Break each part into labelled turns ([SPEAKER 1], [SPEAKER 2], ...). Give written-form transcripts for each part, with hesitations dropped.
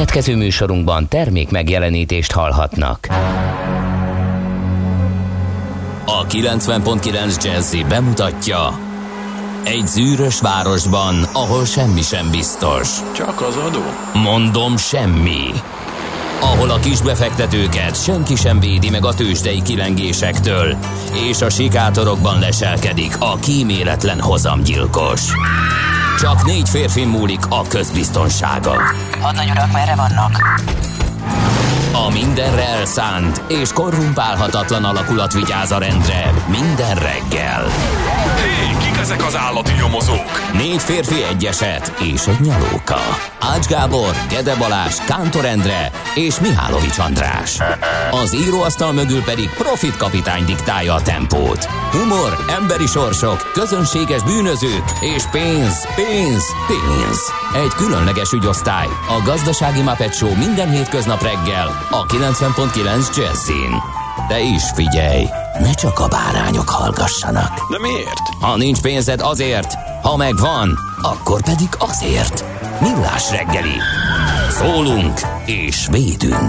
[SPEAKER 1] Következő műsorunkban termék megjelenítést hallhatnak.
[SPEAKER 2] A 90.9 Jazzy bemutatja: egy zűrös városban, ahol semmi sem biztos.
[SPEAKER 3] Csak az adó?
[SPEAKER 2] Mondom, semmi. Ahol a kisbefektetőket senki sem védi meg a tőzsdei kilengésektől, és a sikátorokban leselkedik a kíméletlen hozamgyilkos. Csak 4 férfin múlik a közbiztonsága.
[SPEAKER 4] Hadnagy urak, merre vannak?
[SPEAKER 2] A mindenre elszánt és korrumpálhatatlan alakulat vigyáz a rendre minden reggel.
[SPEAKER 3] Hé, kik ezek az állati nyomozók?
[SPEAKER 2] 4 férfi, egy eset és egy nyalóka. Ács Gábor, Gede Balázs, Kántor Endre és Mihálovics András. Az íróasztal mögül pedig Profit kapitány diktálja a tempót. Humor, emberi sorsok, közönséges bűnözők és pénz, pénz, pénz. Egy különleges ügyosztály, a Gazdasági Muppet Show minden hétköznap reggel a 90.9 Jazzyn. De is figyelj, ne csak a bárányok hallgassanak.
[SPEAKER 3] De miért?
[SPEAKER 2] Ha nincs pénzed, azért, ha megvan, akkor pedig azért. Millás reggeli. Szólunk és védünk.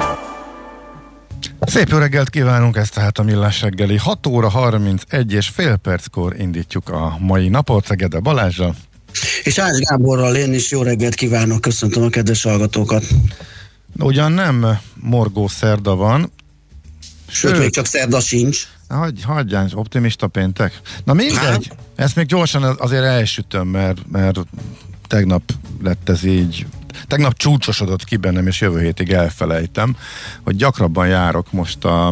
[SPEAKER 5] Szép jó reggelt kívánunk, ez tehát a Millás reggeli. 6 óra 31 és fél perckor indítjuk a mai napot, Gede Balázsral.
[SPEAKER 6] És Ács Gáborral én is jó reggelt kívánok, köszöntöm a kedves hallgatókat.
[SPEAKER 5] Ugyan nem morgó szerda van.
[SPEAKER 6] Sőt, még csak szerda sincs.
[SPEAKER 5] Hagyján, optimista péntek. Na mindegy, ezt még gyorsan azért elsütöm, mert tegnap lett ez így, tegnap csúcsosodott ki bennem, és jövő hétig elfelejtem, hogy gyakrabban járok most a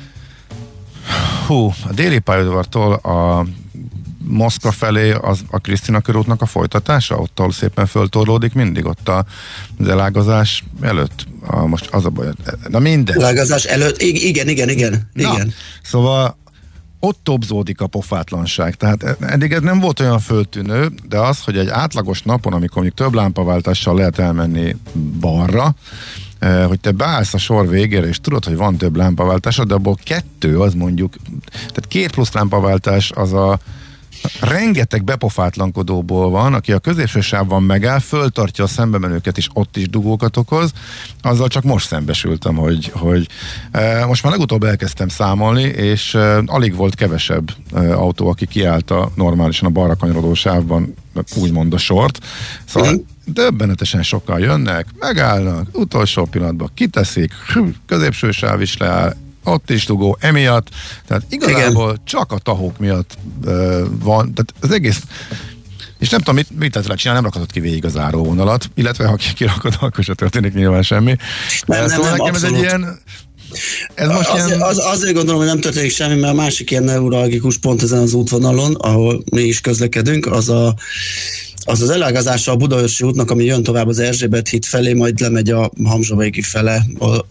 [SPEAKER 5] déli pályaudvartól a Moszkva felé a Krisztina körútnak a folytatása, ott ahol szépen föltorlódik mindig, ott az elágazás előtt. Most az a baj. Na mindegy.
[SPEAKER 6] Elágazás előtt, igen.
[SPEAKER 5] Szóval ott tobzódik a pofátlanság. Tehát eddig ez nem volt olyan föltűnő, de az, hogy egy átlagos napon, amikor mondjuk több lámpaváltással lehet elmenni balra, hogy te beállsz a sor végére, és tudod, hogy van több lámpaváltásod, de abból 2 az mondjuk, tehát 2 plusz lámpaváltás az a rengeteg bepofátlankodóból van, aki a középső sávban megáll, föltartja a szembemenőket, és ott is dugókat okoz. Azzal csak most szembesültem, hogy most már legutóbb elkezdtem számolni, és alig volt kevesebb autó, aki kiállta normálisan a balra kanyarodó sávban, úgymond a sort. Szóval döbbenetesen sokan jönnek, megállnak, utolsó pillanatban kiteszik, középső sáv is leáll, ott is dugó emiatt, tehát igazából csak a tahók miatt van, tehát az egész, és nem tudom, mit lehet rá csinálni, nem rakhatod ki végig az záróvonalat, illetve ha kirakod, akkor se történik nyilván semmi.
[SPEAKER 6] Nem,
[SPEAKER 5] nekem
[SPEAKER 6] abszolút.
[SPEAKER 5] ez egy ilyen, ez most
[SPEAKER 6] azért gondolom, hogy nem történik semmi, mert a másik ilyen neuralgikus pont ezen az útvonalon, ahol mi is közlekedünk, az elágazása a Budaörsi útnak, ami jön tovább az Erzsébet híd felé, majd lemegy a Hamzsavégi fele,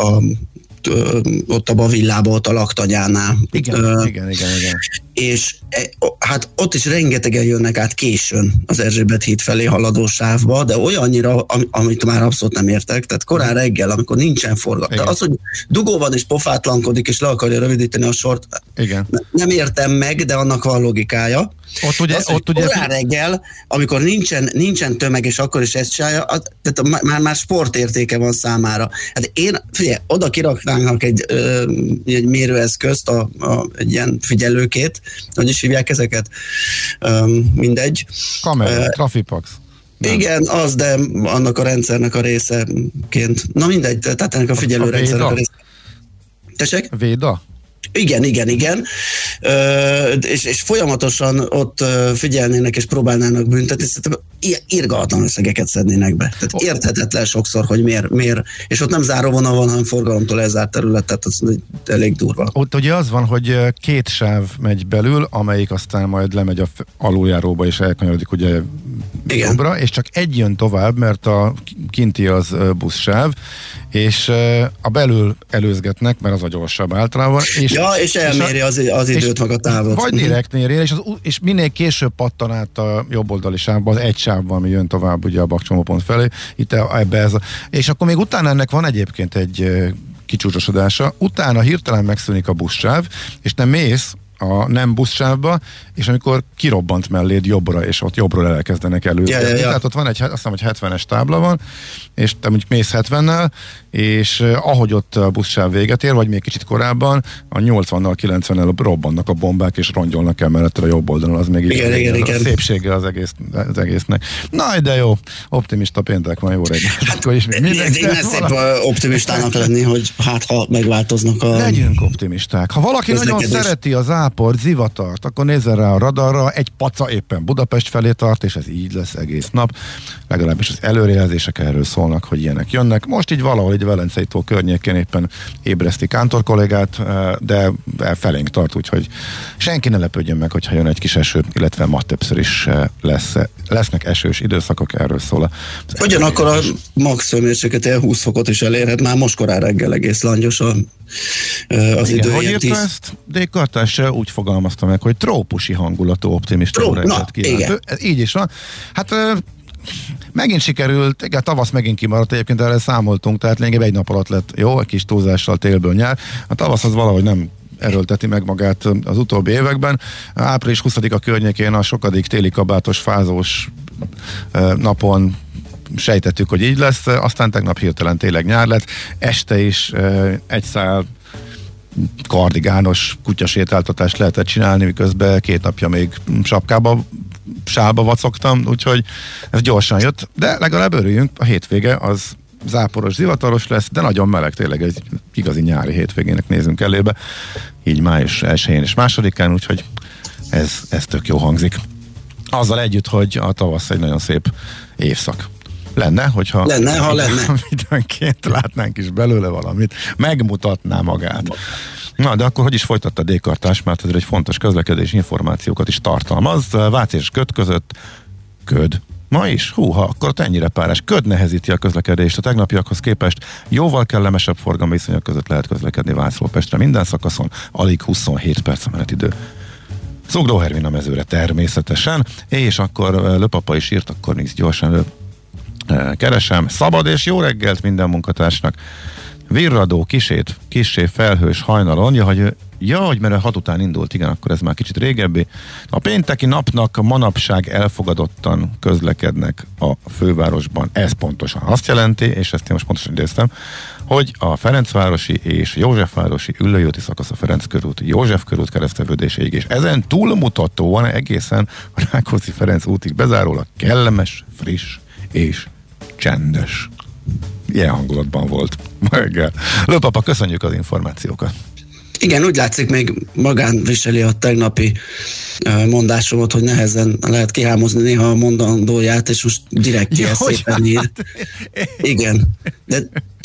[SPEAKER 6] ott a villába, ott a Laktanyánál.
[SPEAKER 5] Igen.
[SPEAKER 6] És hát ott is rengetegen jönnek át későn az Erzsébet híd felé haladó sávba, de olyannyira, amit már abszolút nem értek, tehát korán reggel, amikor nincsen forgalom. Az, hogy dugó van és pofátlankodik, és le akarja rövidíteni a sort, igen. Nem értem meg, de annak van logikája. Ott ugye korán reggel, amikor nincsen tömeg, és akkor is ezt csinálja, tehát már sportértéke van számára. Hát figyelj, oda kiraknánk egy mérőeszközt, egy ilyen figyelőkét, hogy is hívják ezeket? Mindegy.
[SPEAKER 5] Kamera, Trafipax.
[SPEAKER 6] Igen, az, de annak a rendszernek a részeként. Na mindegy, tehát ennek a figyelőrendszernek a része. Tessék?
[SPEAKER 5] Véda?
[SPEAKER 6] Igen. És folyamatosan ott figyelnének és próbálnának büntetni, szerintem irgalmatlan összegeket szednének be. Tehát érthetetlen sokszor, hogy miért. És ott nem záróvonal van, hanem forgalomtól elzárt terület, tehát az elég durva.
[SPEAKER 5] Ott ugye az van, hogy 2 sáv megy belül, amelyik aztán majd lemegy a aluljáróba és elkanyarodik ugye jobbra, és csak egy jön tovább, mert a kinti az buszsáv, és a belül előzgetnek, mert az a gyorsabb általában.
[SPEAKER 6] És elméri az időt, meg a távot.
[SPEAKER 5] Vagy direktnél ér, és minél később pattan át a jobboldali sávba, az egy sávban, ami jön tovább ugye a bakcsomópont felé, itt ebbe ez és akkor még utána ennek van egyébként egy kicsúcsosodása, utána hirtelen megszűnik a buszsáv, és te mész a nem buszsávba, és amikor kirobbant melléd jobbra, és ott jobbról elkezdenek előzni. Tehát ott van azt hiszem, hogy 70-es tábla van, és te mondjuk mész 70-nel, és ahogy ott a buszsáv véget ér, vagy még kicsit korábban, a 80-nal, 90-nel robbannak a bombák, és rongyolnak el mellette a jobb oldalon, az még
[SPEAKER 6] igen.
[SPEAKER 5] A szépsége az egésznek. Na, de jó, optimista péntek van, jó reggel.
[SPEAKER 6] Hát, én szép optimistának lenni, hogy hát ha megváltoznak a...
[SPEAKER 5] Legyünk optimisták. Ha valaki nagyon szereti a záport, zivatart, akkor nézzen rá a radarra, egy paca éppen Budapest felé tart, és ez így lesz egész nap. Legalábbis az előrejelzések erről szólnak, hogy ilyenek jönnek. Most így valahol egy Velencei tó környékén éppen ébreszti Kántor kollégát, de felénk tart, úgyhogy senki ne lepődjön meg, hogyha jön egy kis eső, illetve ma többször is lesznek esős időszakok, erről szól.
[SPEAKER 6] Ugyanakkor a max hőmérséklet 20 fokot is elérhet, már most korán reggel egész langyos az idő.
[SPEAKER 5] Hogy írta ezt? D-kartás úgy fogalmazta meg, hogy trópusi hangulatú optimista reggelt kívánt. Így is van. Hát megint sikerült, igen, tavasz megint kimaradt, egyébként erre számoltunk, tehát lényegében egy nap alatt lett jó, egy kis túlzással télből nyár. A tavasz az valahogy nem erőlteti meg magát az utóbbi években. Április 20-a környékén a sokadik téli kabátos, fázós napon sejtettük, hogy így lesz, aztán tegnap hirtelen tényleg nyár lett, este is egy szál kardigános kutyasétáltatást lehetett csinálni, miközben 2 napja még sálba vacogtam, úgyhogy ez gyorsan jött, de legalább örüljünk, a hétvége az záporos, zivataros lesz, de nagyon meleg, tényleg egy igazi nyári hétvégének nézünk elébe, így május 1-én és 2-án, úgyhogy ez tök jó hangzik. Azzal együtt, hogy a tavasz egy nagyon szép évszak. Lenne, ha lenne. Időnként látnánk is belőle valamit, megmutatná magát. Na, de akkor hogy is folytatta a D-kartás, mert ez egy fontos közlekedési információkat is tartalmaz. Vác és Köd között ma is? Húha, akkor ott ennyire párás. Köd nehezíti a közlekedést. A tegnapiakhoz képest jóval kellemesebb forgalmi viszonyok között lehet közlekedni Vácról Pestre minden szakaszon, alig 27 perc a menetidő. Zugló Hermina mezőre természetesen, és akkor Löpapa is írt, akkor nézd gyorsan keresem. Szabad és jó reggelt minden munkatársnak. Virradó, kissé felhős hajnalon, hogy mert 6 után indult, igen, akkor ez már kicsit régebbi. A pénteki napnak manapság elfogadottan közlekednek a fővárosban. Ez pontosan azt jelenti, és ezt én most pontosan idéztem, hogy a Ferencvárosi és Józsefvárosi Üllői szakasz a Ferenc körút, József körút kereszteződéséig, és ezen túlmutatóan egészen a Rákóczi-Ferenc útig bezárólag kellemes, friss és csendes. Ilyen hangulatban volt ma reggel. Lőpapa, köszönjük az információkat.
[SPEAKER 6] Igen, úgy látszik, még magán viseli a tegnapi mondásomat, hogy nehezen lehet kihámozni néha a mondandóját, és most direkt ilyen szépen ír. Igen. De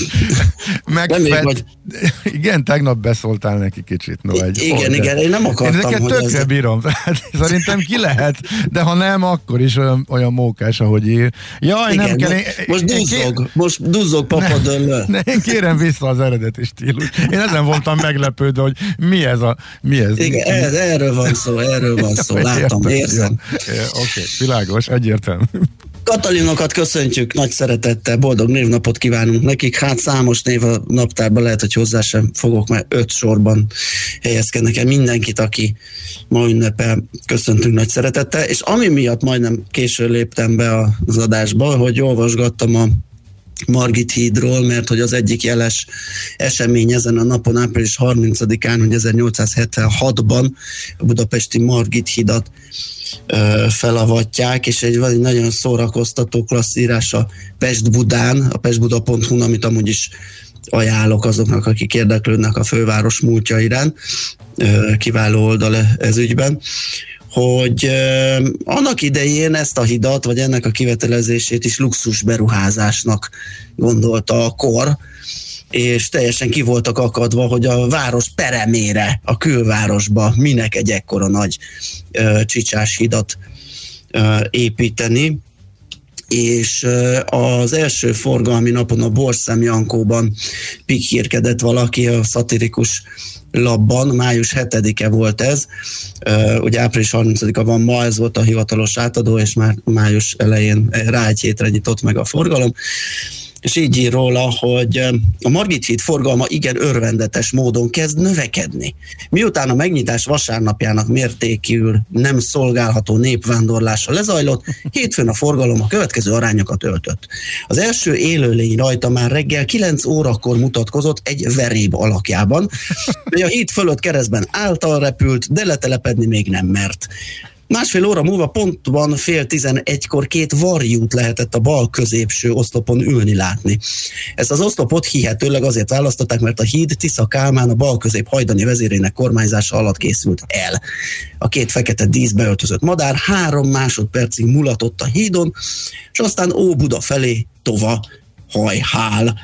[SPEAKER 5] igen, tegnap beszóltál neki kicsit. No,
[SPEAKER 6] igen, én nem akartam.
[SPEAKER 5] Én ezeket tökre bírom, szerintem ki lehet, de ha nem, akkor is olyan mókás, ahogy ír. Jaj, igen, nem kell.
[SPEAKER 6] Most duzzog papadöllő.
[SPEAKER 5] Én kérem vissza az eredeti stílus. Én ezen voltam meglepődve, hogy mi ez.
[SPEAKER 6] Igen, erről van szó, láttam, érzem.
[SPEAKER 5] Oké, világos, egyértelmű.
[SPEAKER 6] Katalinokat köszöntjük nagy szeretettel, boldog névnapot kívánunk nekik, hát számos név a naptárban, lehet, hogy hozzá sem fogok, mert 5 sorban helyezkednek el mindenkit, aki ma ünnepel, köszöntünk nagy szeretettel, és ami miatt majdnem későn léptem be az adásba, hogy olvasgattam a Margit hídról, mert hogy az egyik jeles esemény ezen a napon, április 30-án, hogy 1876-ban a budapesti Margit hidat felavatják, és egy nagyon szórakoztató klassz írás a Pest-Budán, a pestbuda.hu, amit amúgy is ajánlok azoknak, akik érdeklődnek a főváros múltja iránt. Kiváló oldal ez ügyben, hogy annak idején ezt a hidat, vagy ennek a kivitelezését is luxus beruházásnak gondolta a kor, és teljesen ki voltak akadva, hogy a város peremére, a külvárosba minek egy ekkora nagy csicsás hidat építeni, és az első forgalmi napon a Borszem Jankóban pikírkedett valaki a szatirikus labban, május 7-e volt ez, ugye április 30-a van ma, ez volt a hivatalos átadó, és már május elején rá egy hétre nyitott meg a forgalom. és így ír róla, hogy a Margit híd forgalma igen örvendetes módon kezd növekedni. Miután a megnyitás vasárnapjának mértékül nem szolgálható népvándorlása lezajlott, hétfőn a forgalom a következő arányokat öltött. Az első élőlény rajta már reggel 9 órakor mutatkozott egy veréb alakjában, mely a híd fölött keresztben által repült, de letelepedni még nem mert. Másfél óra múlva pontban 10:30-kor 2 varjút lehetett a bal középső oszlopon ülni látni. Ezt az oszlopot hihetőleg azért választották, mert a híd Tisza Kálmán a bal közép hajdani vezérének kormányzása alatt készült el. A 2 fekete díszbe öltözött madár 3 másodpercig mulatott a hídon, és aztán Óbuda felé tova hajhál.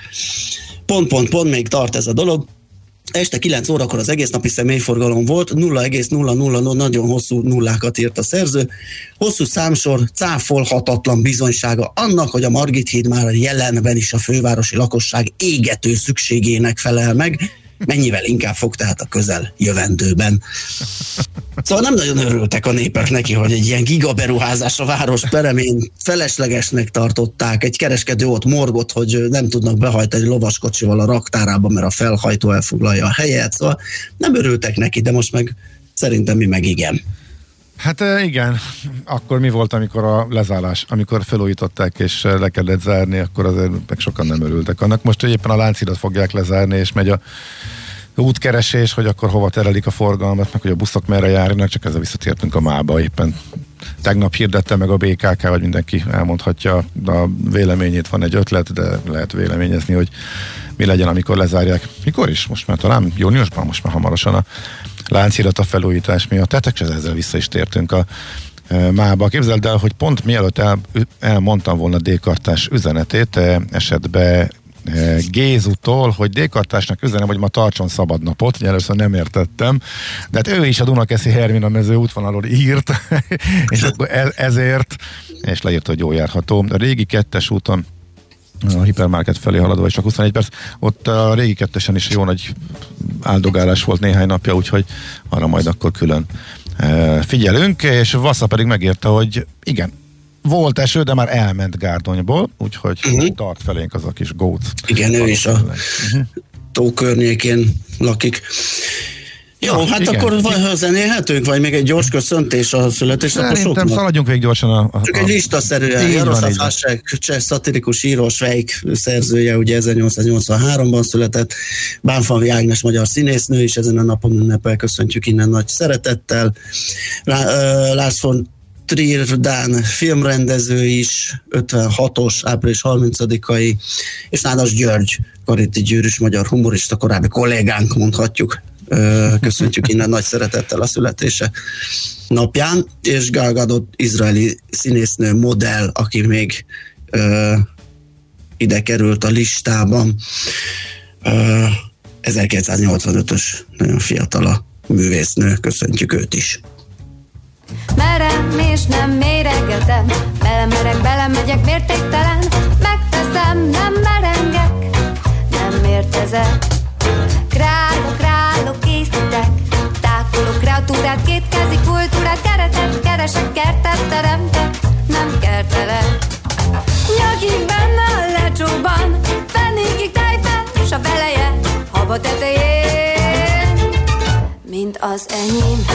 [SPEAKER 6] Pont, még tart ez a dolog. Este 9 órakor az egész napi személyforgalom volt, 0,000 nagyon hosszú nullákat írt a szerző. Hosszú számsor cáfolhatatlan bizonysága annak, hogy a Margit híd már jelenben is a fővárosi lakosság égető szükségének felel meg, mennyivel inkább fog tehát a közel jövendőben. Szóval nem nagyon örültek a népek neki, hogy egy ilyen gigaberuházás a város peremén feleslegesnek tartották, egy kereskedő ott morgott, hogy nem tudnak behajtani lovaskocsival a raktárába, mert a felhajtó elfoglalja a helyet, szóval nem örültek neki, de most meg szerintem mi meg igen.
[SPEAKER 5] Hát igen, akkor mi volt, amikor a lezárás, amikor felújították és le kellett zárni, akkor azért meg sokan nem örültek annak. Most éppen a Lánchidat fogják lezárni, és megy a útkeresés, hogy akkor hova terelik a forgalmat, meg hogy a buszok merre járnak, csak ezzel visszatértünk a mába. Éppen tegnap hirdette meg a BKK, vagy mindenki elmondhatja a véleményét, van egy ötlet, de lehet véleményezni, hogy mi legyen, amikor lezárják. Mikor is? Most már talán júniusban, most már hamarosan a Lánchidat a felújítás miatt. Tehát ezzel vissza is tértünk a mába. Képzeld el, hogy pont mielőtt elmondtam volna D-kartás üzenetét, esetben Gézutól, hogy D-kartásnak üzenem, hogy ma tartson szabadnapot, először nem értettem, de hát ő is a Dunakeszi Hermina mező útvonalról írt, és akkor ezért, és leírta, hogy jól járható. A régi 2-es úton a hipermarket felé haladva, és csak 21 perc. Ott a régi 2-esen is jó nagy áldogálás volt néhány napja, úgyhogy arra majd akkor külön figyelünk, és Vassza pedig megírta, hogy igen, volt eső, de már elment Gárdonyból, úgyhogy tart felénk az a kis góc.
[SPEAKER 6] Igen, ő is a tó környékén lakik. Jó, hát igen. Akkor zenélhetünk, vagy még egy gyors köszöntés a születésnaposoknak?
[SPEAKER 5] Szerintem szaladjunk végig gyorsan.
[SPEAKER 6] Csak egy listaszerűen. Jaroszláv Hasek, cseh szatirikus író, Schweik szerzője, ugye 1883-ban született. Bánfalvi Ágnes magyar színésznő is ezen a napon ünnepel, köszöntjük innen nagy szeretettel. Lars von Trier Dán filmrendező is, 56-os, április 30-ai, és Nádas György, Kariti Győrűs magyar humorista, korábbi kollégánk mondhatjuk. Köszöntjük innen nagy szeretettel a születése napján, és Gal Gadot, izraeli színésznő, modell, aki még ide került a listában. 1985-ös, nagyon fiatal a művésznő, köszöntjük őt is.
[SPEAKER 7] Merem és nem méregetem, belemerek, belemegyek mértéktelen, megteszem, nem merengek, nem mértezek. Králok, készítek, tákolok kreatúrát, kétkezi kultúrát, keretet keresek, kertet teremtek, nem kertelek. Nyakig benne a lecsóban, fennékig tejfen, és a veleje haba tetején, mint az enyém.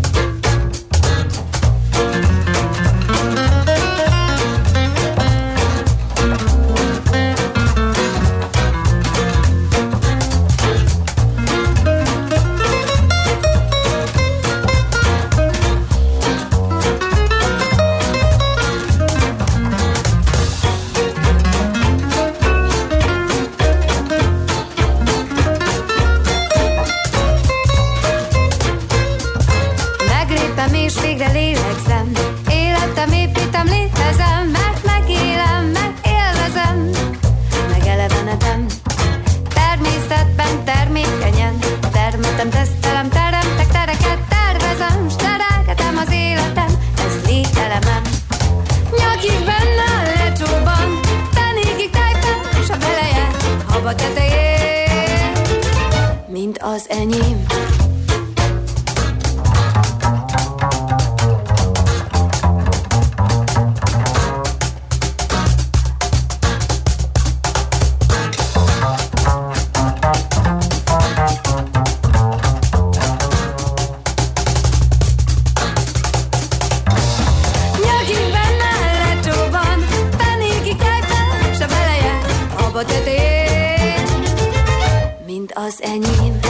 [SPEAKER 7] Tesztelem, teremtek tereket, tervezem, steregetem az életem, ez lételemem. Nyakig benne a lecsóban, fenékig tejfen, és a beleje haba tetején, mint az enyém. az enyém.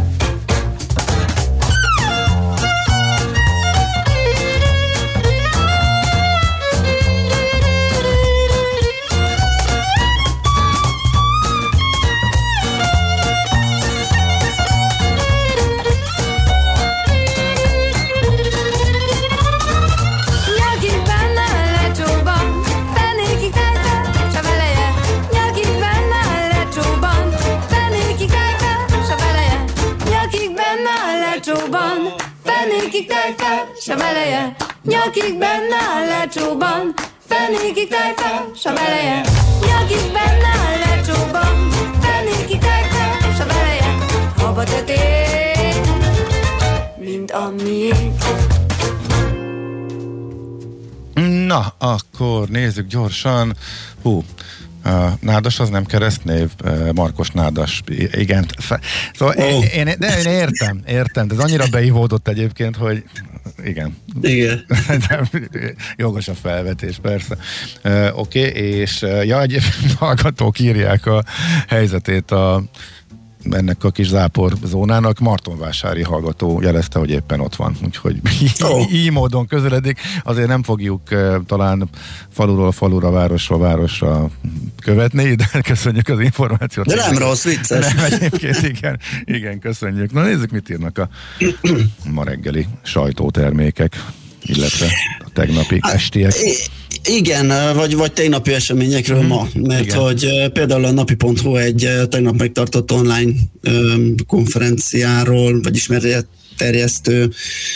[SPEAKER 7] Fenékig tejfel, s a meleje, nyakig benne a lecsóban. Fenékig tejfel, s a meleje, nyakig benne a lecsóban. Fenékig tejfel, s a meleje, habatetél, mint a miénk.
[SPEAKER 5] Na, akkor nézzük gyorsan. Nádas az nem keresztnév, Markos Nádas, igen. Szóval én értem, de ez annyira beivódott egyébként, hogy igen. Jogos a felvetés, persze. Oké, és egy hallgatók írják a helyzetét ennek a kis zápor zónának. Martonvásári hallgató jelezte, hogy éppen ott van, úgyhogy így módon közeledik. Azért nem fogjuk talán faluról falura, városról városra követni, de köszönjük az információt.
[SPEAKER 6] De nem rossz, vicces.
[SPEAKER 5] Nem, egyébként igen, köszönjük. Na nézzük, mit írnak a ma reggeli sajtótermékek, illetve a tegnapi estiek.
[SPEAKER 6] Igen, vagy tegnapi eseményekről ma, mert igen. Hogy például a napi.hu egy tegnap megtartott online konferenciáról, vagy ismeretterjesztő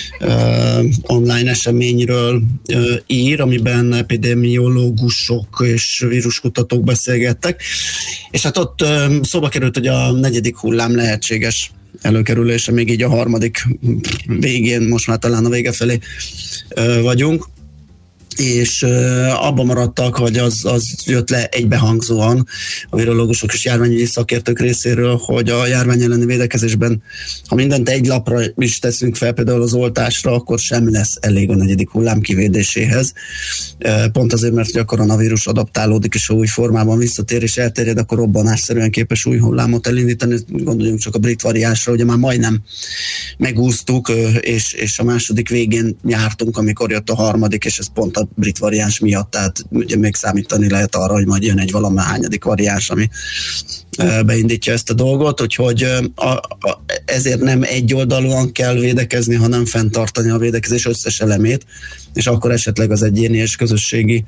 [SPEAKER 6] online eseményről ír, amiben epidemiológusok és víruskutatók beszélgettek, és hát ott szóba került, hogy a 4. hullám lehetséges előkerülése, még így a 3. végén, most már talán a vége felé vagyunk, és abban maradtak, hogy az jött le egybehangzóan a virológusok és járványügyi szakértők részéről, hogy a járvány elleni védekezésben, ha mindent egy lapra is teszünk fel, például az oltásra, akkor sem lesz elég a 4. hullám kivédéséhez. Pont azért, mert a koronavírus adaptálódik, és a új formában visszatér és elterjed, akkor robbanásszerűen képes új hullámot elindítani. Gondoljunk csak a brit variánsra, ugye már majdnem megúsztuk, és a 2. végén jártunk, amikor jött a 3., és ez pont a brit variáns miatt, tehát ugye még számítani lehet arra, hogy majd jön egy valamennyi variáns, ami beindítja ezt a dolgot, úgyhogy ezért nem egyoldalúan kell védekezni, hanem fenntartani a védekezés összes elemét, és akkor esetleg az egyéni és közösségi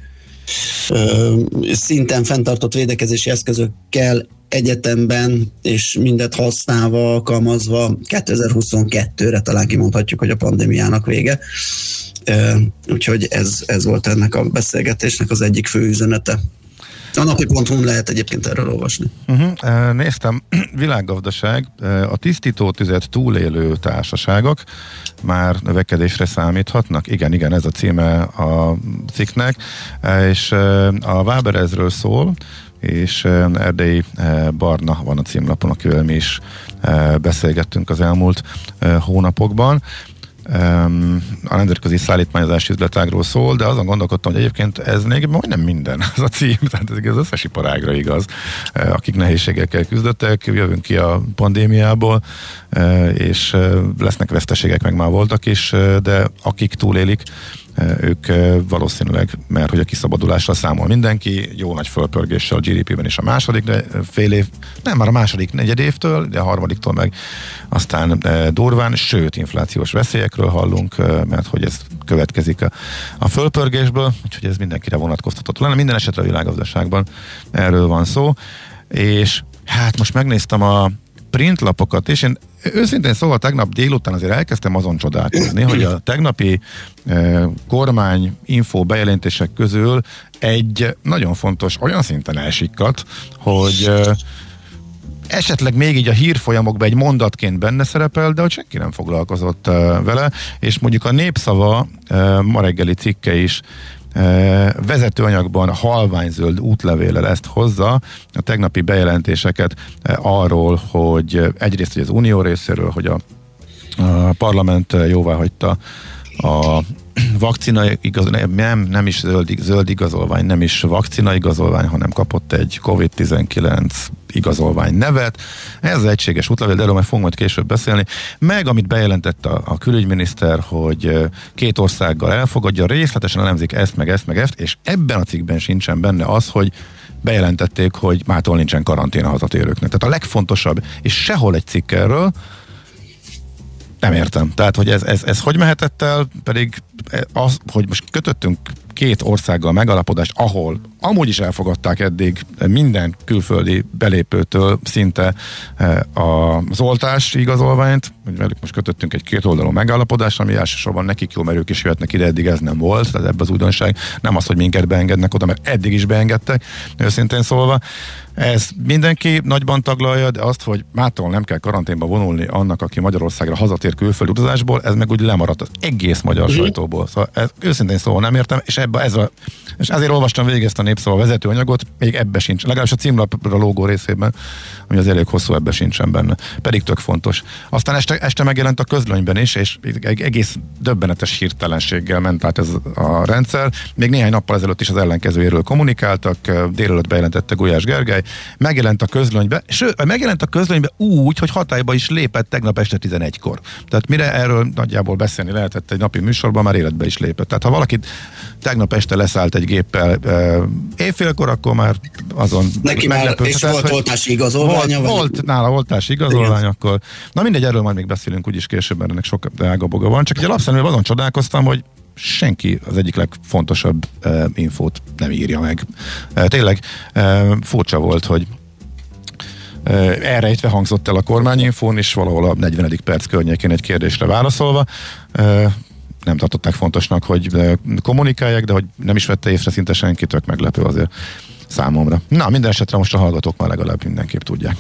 [SPEAKER 6] szinten fenntartott védekezési eszközökkel egyetemben és mindet használva, alkalmazva 2022-re talán kimondhatjuk, hogy a pandémiának vége. Úgyhogy ez volt ennek a beszélgetésnek az egyik fő üzenete. A napi.hu-n lehet egyébként erről olvasni.
[SPEAKER 5] Néztem, világgazdaság, a tisztító tüzet túlélő társaságok már növekedésre számíthatnak? Igen, ez a címe a cikknek, és a Waberezről szól, és Erdei Barna van a címlapon, akivel mi is beszélgettünk az elmúlt hónapokban. A nemzetközi szállítmányozási üzletágról szól, de azon gondolkodtam, hogy egyébként ez még majdnem minden, az a cím, tehát ez az összes iparágra igaz, akik nehézségekkel küzdöttek, jövünk ki a pandémiából, és lesznek veszteségek, meg már voltak is, de akik túlélik, ők valószínűleg, mert hogy a kiszabadulással számol mindenki, jó nagy fölpörgéssel a GDP-ben is a második fél év, nem már a második negyed évtől, de a 3. meg aztán durván, sőt inflációs veszélyekről hallunk, mert hogy ez következik a fölpörgésből, úgyhogy ez mindenkire vonatkoztatható lenne. Minden esetre a világgazdaságban erről van szó, és hát most megnéztem a printlapokat, és én őszintén szóval tegnap délután azért elkezdtem azon csodálkozni, hogy a tegnapi kormány info bejelentések közül egy nagyon fontos olyan szinten elsikkadt, hogy esetleg még így a hírfolyamokban egy mondatként benne szerepel, de hogy senki nem foglalkozott vele, és mondjuk a Népszava ma reggeli cikke is vezetőanyagban halványzöld útlevéllel ezt hozza, a tegnapi bejelentéseket arról, hogy egyrészt hogy az Unió részéről, hogy a parlament jóváhagyta a vakcina nem is zöld igazolvány, nem is vakcina igazolvány, hanem kapott egy COVID-19 igazolvány nevet. Ez az egységes útlevél, de erről majd fogunk majd később beszélni. Meg amit bejelentett a külügyminiszter, hogy 2 országgal elfogadja, részletesen elemzik ezt, meg ezt, és ebben a cikkben sincsen benne az, hogy bejelentették, hogy mától nincsen karantén a hazatérőknek. Tehát a legfontosabb, és sehol egy cikk erről, nem értem. Tehát, hogy ez hogy mehetett el, pedig az, hogy most kötöttünk 2 országgal megalapodást, ahol amúgy is elfogadták eddig minden külföldi belépőtől szinte az oltási igazolványt, hogy velük most kötöttünk egy 2 oldalú megállapodást, ami elsősorban nekik jó, mert ők is jöhetnek ide, eddig ez nem volt, tehát ebben az újdonság, nem az, hogy minket beengednek oda, mert eddig is beengedtek, őszintén szólva. Ez mindenki nagyban taglalja, de azt, hogy mától nem kell karanténba vonulni annak, aki Magyarországra hazatér külföldi utazásból, ez meg úgy lemaradt az egész magyar sajtóból. Szóval őszintén szólva nem értem, és és ezért olvastam végig ezt a Népszava vezetőanyagot, még ebbe sincs, legalábbis a címlapra lógó részében, ami az elég hosszú, ebbe sincsen benne. Pedig tök fontos. Aztán este megjelent a közlönyben is, és egész döbbenetes hirtelenséggel ment át ez a rendszer. Még néhány nappal ezelőtt is az ellenkezőjéről kommunikáltak, délelőtt bejelentette Gulyás Gergely, megjelent a közlönybe, sőt, megjelent a közlönybe úgy, hogy hatályba is lépett tegnap este 11-kor. Tehát mire erről nagyjából beszélni lehetett egy napi műsorban, már életbe is lépett. Tehát ha valakit tegnap este leszállt egy géppel éjfélkor, akkor már azon
[SPEAKER 6] neki már, és volt oltási igazolványa?
[SPEAKER 5] Volt nála oltási igazolvány, akkor na mindegy, erről majd még beszélünk úgyis később, ennek sok ágaboga van. Csak egy alapszemlével azon csodálkoztam, hogy senki az egyik legfontosabb infót nem írja meg. Tényleg furcsa volt, hogy elrejtve hangzott el a kormányinfón, és valahol a 40. perc környékén egy kérdésre válaszolva. Nem tartották fontosnak, hogy kommunikálják, de hogy nem is vette észre szinte senki, tök meglepő azért számomra. Na, minden esetre most a hallgatók már legalább mindenképp tudják.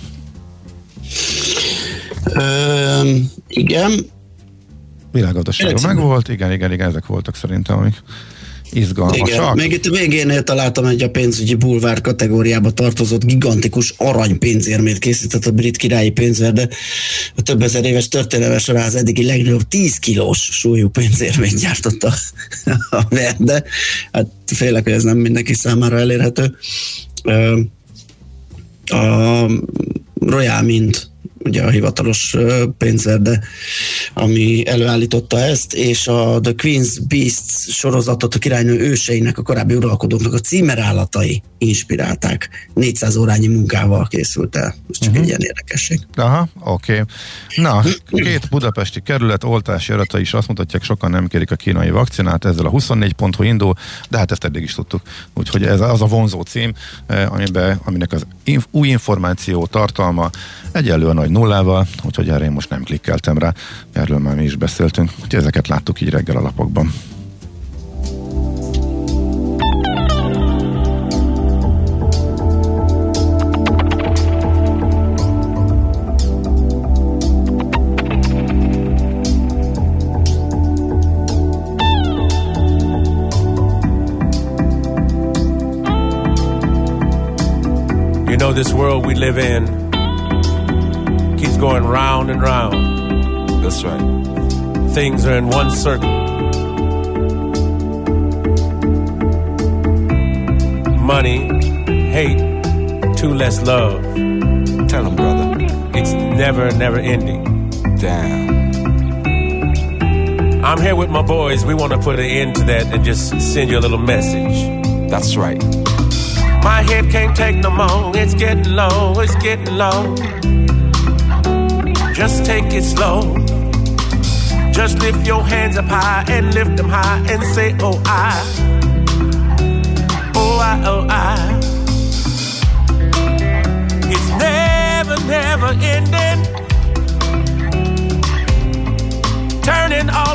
[SPEAKER 6] Igen.
[SPEAKER 5] Világgazdaságban megvolt, igen, ezek voltak szerintem, amik izgalmasak.
[SPEAKER 6] Igen, még itt a végénél találtam egy a pénzügyi bulvár kategóriába tartozott gigantikus aranypénzérmét készített a brit királyi pénzver, de a több ezer éves történelme során az eddigi legnagyobb 10 kilós súlyú pénzérmét gyártotta a Verde. Hát félek, hogy ez nem mindenki számára elérhető. A Royal Mint, ugye a hivatalos pénzverde, ami előállította ezt, és a The Queen's Beasts sorozatot a királynő őseinek, a korábbi uralkodóknak a címerállatai inspirálták. 400 órányi munkával készült el. Ez csak egy ilyen érdekesség.
[SPEAKER 5] Aha, oké. Na, 2 budapesti kerület oltási adata is azt mutatják, sokan nem kérik a kínai vakcinát, ezzel a 24.hu indul, de hát ezt eddig is tudtuk. Úgyhogy ez az a vonzó cím, aminek az új információ tartalma egyenlően nagy nullával, úgyhogy erre én most nem klikkeltem rá, erről már mi is beszéltünk, úgyhogy ezeket láttuk így reggel a lapokban.
[SPEAKER 8] You know, this world we live in keeps going round and round. That's right. Things are in one circle. Money, hate, 2 less love.
[SPEAKER 3] Tell him, brother.
[SPEAKER 8] It's never ending.
[SPEAKER 3] Damn.
[SPEAKER 8] I'm here with my boys. We want to put an end to that and just send you a little message.
[SPEAKER 3] That's right.
[SPEAKER 8] My head can't take no more. It's getting low, it's getting low. Just take it slow. Just lift your hands up high and lift them high and say, oh, I. Oh, I, oh, I. It's never ending. Turning all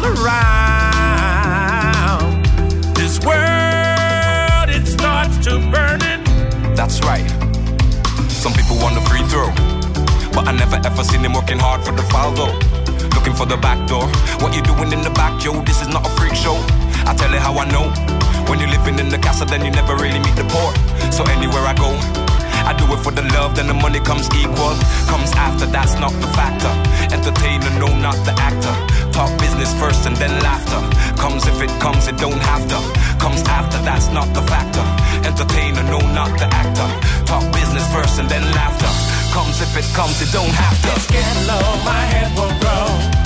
[SPEAKER 8] around. This world, it starts to burning.
[SPEAKER 3] That's right. Some people want a free throw, but I never ever seen them working hard for the foul though. Looking for the back door. What you doing in the back, yo? This is not a freak show. I tell you how I know. When you're living in the castle, then you never really meet the poor. So anywhere I go, I do it for the love, then the money comes equal. Comes after, that's not the factor. Entertainer, no, not the actor. Talk business first and then laughter. Comes if it comes, it don't have to. Comes after, that's not the factor. Entertainer, no, not the actor. Talk business first and then laughter. Comes if it comes, it don't have to.
[SPEAKER 8] It's getting low, my head will grow.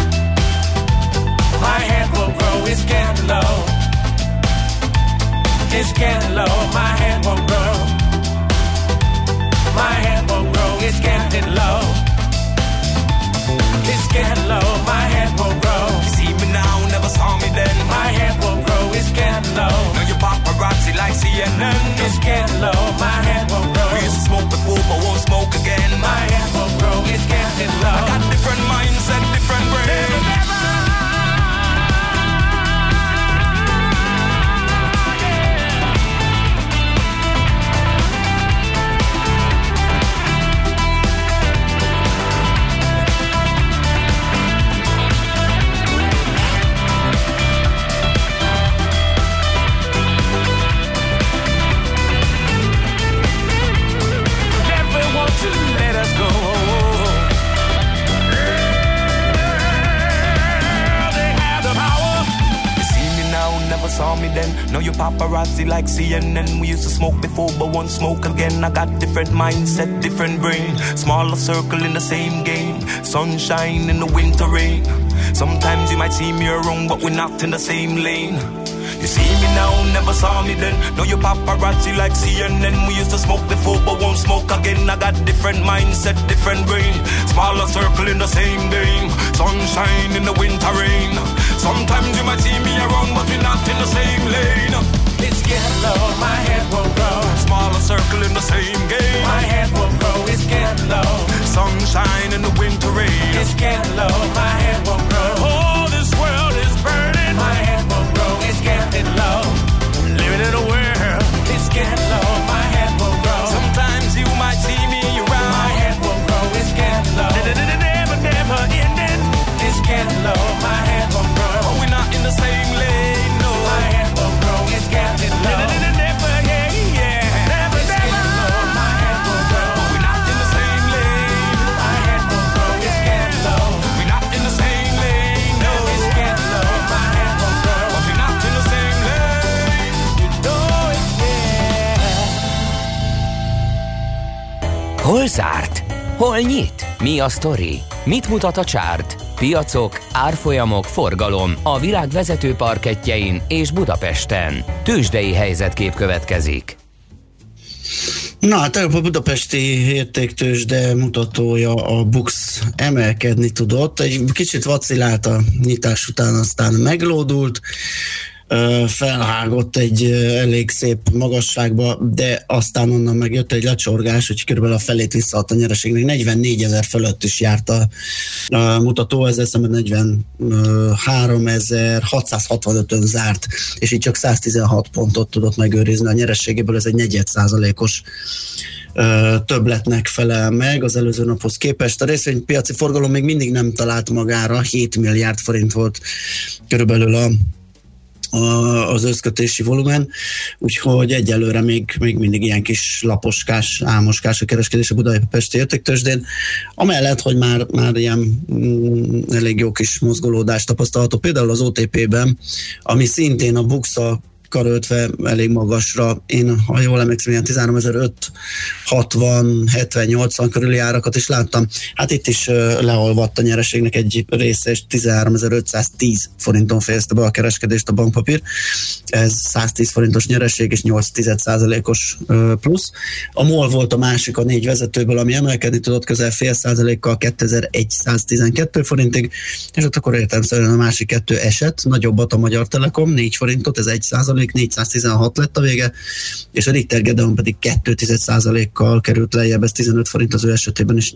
[SPEAKER 8] My head will grow, it's getting low. It's getting low, my head will grow. My head will grow, it's getting low. It's getting low, my head will grow.
[SPEAKER 3] You see me now, never saw me then.
[SPEAKER 8] My head will grow, it's getting low.
[SPEAKER 3] Now you paparazzi like CNN.
[SPEAKER 8] It's getting low, my head will grow.
[SPEAKER 3] We used to smoke before, but won't smoke again.
[SPEAKER 8] My head will grow, it's getting low.
[SPEAKER 3] I got different mindset, different brain. Saw me then, now you paparazzi like CNN. We used to smoke before but won't smoke again. I got different mindset, different brain. Smaller circle in the same game. Sunshine in the winter rain. Sometimes you might see me around but we're not in the same lane. You see me now, never saw me then. Now you paparazzi like CNN. We used to smoke before but won't smoke again. I got different mindset, different brain. Smaller circle in the same game. Sunshine in the winter rain. Sometimes you might see me around but we're not in the same lane.
[SPEAKER 8] It's getting low, my head will grow.
[SPEAKER 3] Smaller circle in the same game.
[SPEAKER 8] My head will grow, it's getting low.
[SPEAKER 3] Sunshine in the winter rain.
[SPEAKER 8] It's getting low, my head will grow.
[SPEAKER 3] Oh, this world is burning.
[SPEAKER 8] My head will grow, it's getting low.
[SPEAKER 3] Living in a world.
[SPEAKER 8] It's getting low, my head will grow.
[SPEAKER 3] Sometimes you might see me around.
[SPEAKER 8] My head will grow, it's getting low.
[SPEAKER 3] Never, never ending.
[SPEAKER 8] It's getting low, my head will grow.
[SPEAKER 3] But we're not in the same lane, no.
[SPEAKER 8] My head will grow, it's getting low.
[SPEAKER 3] Never, yeah. Never,
[SPEAKER 8] it's getting low, my head will grow.
[SPEAKER 3] But we're not in the same lane.
[SPEAKER 8] My head will grow, it's getting low.
[SPEAKER 3] We're not in the same lane, no.
[SPEAKER 8] It's getting low, my head will grow.
[SPEAKER 3] But we're not in the same lane.
[SPEAKER 8] You know it, yeah.
[SPEAKER 1] Hol zárt? Hol nyit? Mi a sztori? Mit mutat a csárt? Piacok, árfolyamok, forgalom a világ vezető parkettjein és Budapesten. Tőzsdei helyzetkép következik.
[SPEAKER 6] Na, hát a budapesti értéktőzsde mutatója, a BUX emelkedni tudott. Egy kicsit vacilált a nyitás után, aztán meglódult, felhágott egy elég szép magasságba, de aztán onnan megjött egy lecsorgás, hogy körülbelül a felét visszaadta a nyereségnek. 44 000 fölött is járt a mutató, ezzel szemben 43.665-ön zárt, és így csak 116 pontot tudott megőrizni a nyereségéből, ez egy 0,4%-os többletnek felel meg az előző naphoz képest. A részvénypiaci forgalom még mindig nem talált magára, 7 milliárd forint volt körülbelül az összkötési volumen, úgyhogy egyelőre még mindig ilyen kis laposkás, álmoskás a kereskedés a budapesti értéktőzsdén. Amellett, hogy már ilyen elég jó kis mozgolódást tapasztalható, például az OTP-ben, ami szintén a BUX-a karöltve elég magasra. Én, ha jól emlékszem, ilyen 13.560-70-80 körüli árakat is láttam. Hát itt is leolvadt a nyereségnek egy része, és 13.510 forinton fejezte be a kereskedést a bankpapír. Ez 110 forintos nyereség és 8,1%-os plusz. A MOL volt a másik a 4 vezetőből, ami emelkedni tudott közel fél százalékkal 2112 forintig, és ott akkor értelemszerűen a másik kettő esett. Nagyobbat a Magyar Telekom, 4 forintot, ez 1%, 416 lett a vége, és a Richter Gedeon pedig 2,1%-kal került lejjebb, ez 15 forint, az ő esetében is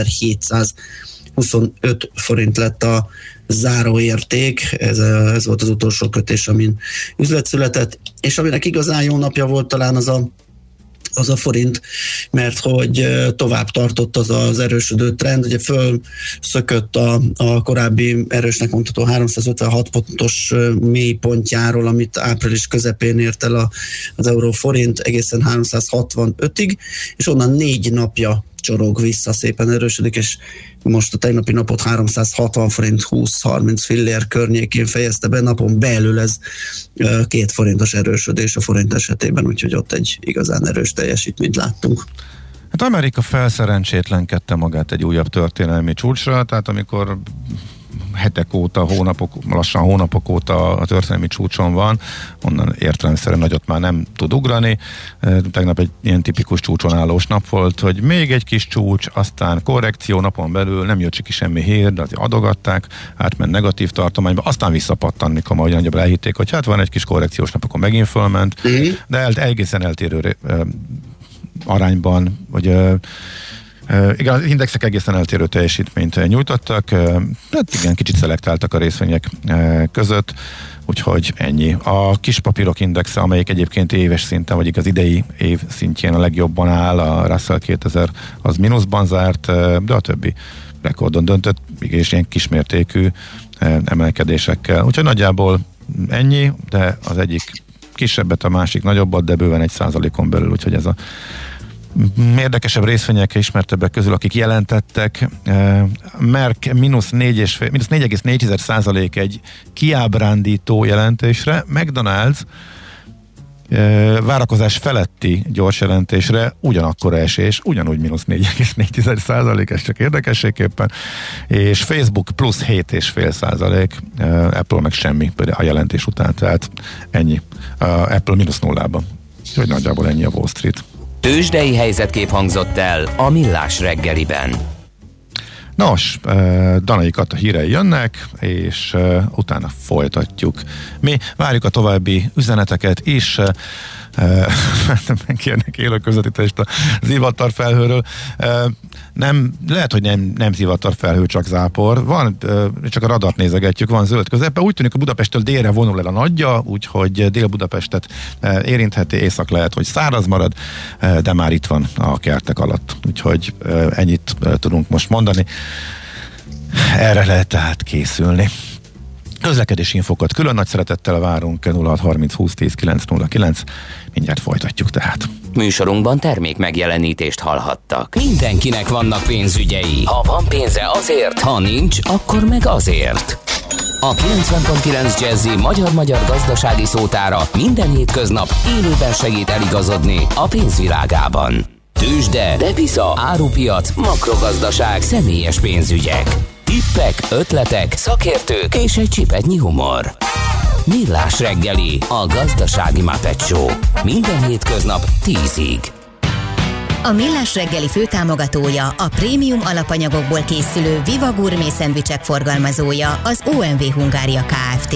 [SPEAKER 6] 8725 forint lett a záróérték, ez volt az utolsó kötés, amin üzlet született, és aminek igazán jó napja volt talán az a forint, mert hogy tovább tartott az erősödő trend, ugye fölszökött a korábbi erősnek mondható 356 pontos mélypontjáról, amit április közepén ért el az euró forint egészen 365-ig, és onnan 4 napja csorog vissza, szépen erősödik, és most a tegnapi napot 360 forint 20-30 fillér környékén fejezte be, napon belül ez 2 forintos erősödés a forint esetében, úgyhogy ott egy igazán erős teljesítményt láttunk.
[SPEAKER 5] Hát Amerika felszerencsétlenkedte magát egy újabb történelmi csúcsra, tehát amikor hetek óta, lassan hónapok óta a történelmi csúcson van, onnan értelemszerűen nagyot már nem tud ugrani. Tegnap egy ilyen tipikus csúcson állós nap volt, hogy még egy kis csúcs, aztán korrekció, napon belül nem jött ki semmi hír, de azért adogatták, átment negatív tartományba, aztán visszapattant, mikor majd nagyobb elhitték, hogy hát van egy kis korrekciós nap, akkor megint fölment, de egészen eltérő arányban, vagy igen, az indexek egészen eltérő teljesítményt nyújtottak, tehát igen, kicsit szelektáltak a részvények között, úgyhogy ennyi. A kis papírok indexe, amelyik egyébként éves szinten, vagy az idei év szintjén a legjobban áll, a Russell 2000 az mínuszban zárt, de a többi rekordon döntött, és ilyen kismértékű emelkedésekkel. Úgyhogy nagyjából ennyi, de az egyik kisebbet, a másik nagyobbat, de bőven 1%-on belül, úgyhogy ez a érdekesebb részvények ismertebbek közül, akik jelentettek. Merck mínusz 4,4% egy kiábrándító jelentésre, McDonald's várakozás feletti gyors jelentésre ugyanakkora esés, ugyanúgy mínusz 4,4%, ez csak érdekességképpen, és Facebook plusz 7,5%, Apple meg semmi a jelentés után, tehát ennyi. Apple mínusz 0-ban. Úgyhogy nagyjából ennyi a Wall Street.
[SPEAKER 1] Tőzsdei helyzetkép hangzott el a Millás reggeliben.
[SPEAKER 5] Nos, Danai Kata hírei jönnek, és utána folytatjuk. Mi várjuk a további üzeneteket is, kérnek élő közvetítést a zivatarfelhőről. Lehet, hogy nem zivatarfelhő, csak zápor. Van, csak a radart nézegetjük, van zöld közepe. Úgy tűnik, hogy Budapesttől délre vonul el a nagyja, úgyhogy Dél-Budapestet érintheti, észak lehet, hogy száraz marad, de már itt van a kertek alatt. Úgyhogy ennyit tudunk most mondani. Erre lehet tehát készülni. Közlekedési infokat külön nagy szeretettel várunk, 0630 20 10 909. Mindjárt folytatjuk tehát.
[SPEAKER 1] Műsorunkban termék megjelenítést hallhattak. Mindenkinek vannak pénzügyei. Ha van pénze, azért, ha nincs, akkor meg azért. A 90.9 Jazzy magyar-magyar gazdasági szótára minden hétköznap élőben segít eligazodni a pénzvilágában. Tőzsde, depisza, árupiac, makrogazdaság, személyes pénzügyek. Tippek, ötletek, szakértők és egy csipetnyi humor. Millás reggeli, a gazdasági Muppet Show. Minden hétköznap 10-ig.
[SPEAKER 9] A Millás reggeli főtámogatója, a prémium alapanyagokból készülő Viva Gourmet szendvicsek forgalmazója, az OMV Hungária Kft.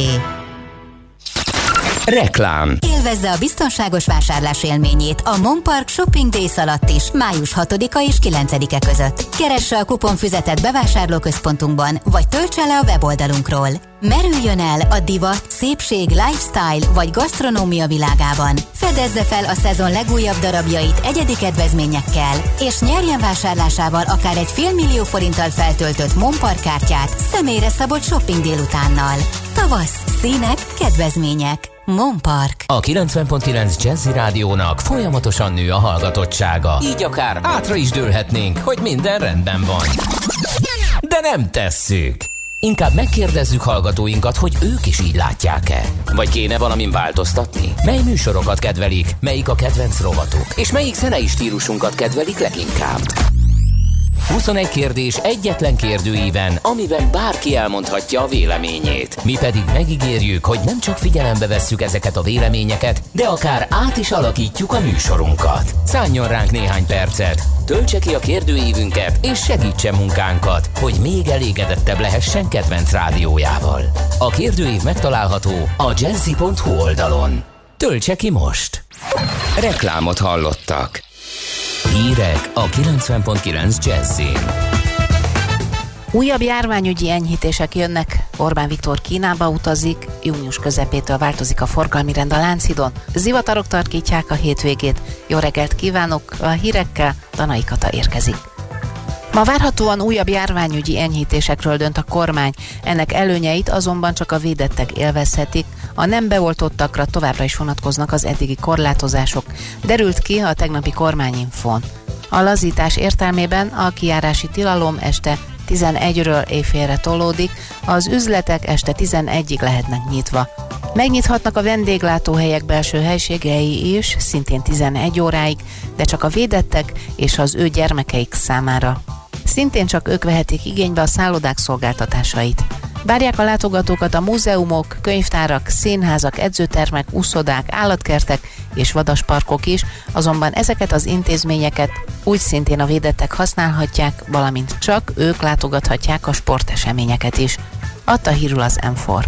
[SPEAKER 1] Reklám.
[SPEAKER 9] Élvezze a biztonságos vásárlás élményét a Monpark Shopping Days alatt is, május 6-a és 9-e között. Keresse a kuponfüzetet bevásárlóközpontunkban, vagy töltse le a weboldalunkról. Merüljön el a divat, szépség, lifestyle vagy gasztronómia világában. Fedezze fel a szezon legújabb darabjait egyedi kedvezményekkel, és nyerjen vásárlásával akár egy $500 000 forinttal feltöltött Monpark kártyát személyre szabott shopping délutánnal. Tavasz, színek, kedvezmények. Monpark.
[SPEAKER 1] A 90.9 Jazzy Rádiónak folyamatosan nő a hallgatottsága. Így akár átra is dőlhetnénk, hogy minden rendben van. De nem tesszük. Inkább megkérdezzük hallgatóinkat, hogy ők is így látják-e. Vagy kéne valamin változtatni? Mely műsorokat kedvelik, melyik a kedvenc rovatuk, és melyik zenei stílusunkat kedvelik leginkább? 21 kérdés egyetlen kérdőíven, amiben bárki elmondhatja a véleményét. Mi pedig megígérjük, hogy nem csak figyelembe vesszük ezeket a véleményeket, de akár át is alakítjuk a műsorunkat. Szálljon ránk néhány percet, töltse ki a kérdőívünket, és segítsen munkánkat, hogy még elégedettebb lehessen kedvenc rádiójával. A kérdőív megtalálható a jazzy.hu oldalon. Töltse ki most! Reklámot hallottak. Hírek a 90.9 Jazzyn.
[SPEAKER 10] Újabb járványügyi enyhítések jönnek. Orbán Viktor Kínába utazik, június közepétől változik a forgalmi rend a Lánchidon. Zivatarok tarkítják a hétvégét. Jó reggelt kívánok, a hírekkel Danai Kata érkezik. Ma várhatóan újabb járványügyi enyhítésekről dönt a kormány, ennek előnyeit azonban csak a védettek élvezhetik, a nem beoltottakra továbbra is vonatkoznak az eddigi korlátozások, derült ki a tegnapi kormányinfón. A lazítás értelmében a kijárási tilalom este 11-ről éjfélre tolódik, az üzletek este 11-ig lehetnek nyitva. Megnyithatnak a vendéglátóhelyek belső helységei is, szintén 11 óráig, de csak a védettek és az ő gyermekeik számára. Szintén csak ők vehetik igénybe a szállodák szolgáltatásait. Várják a látogatókat a múzeumok, könyvtárak, színházak, edzőtermek, úszodák, állatkertek és vadasparkok is, azonban ezeket az intézményeket úgy szintén a védettek használhatják, valamint csak ők látogathatják a sporteseményeket is. Adta hírül az M4.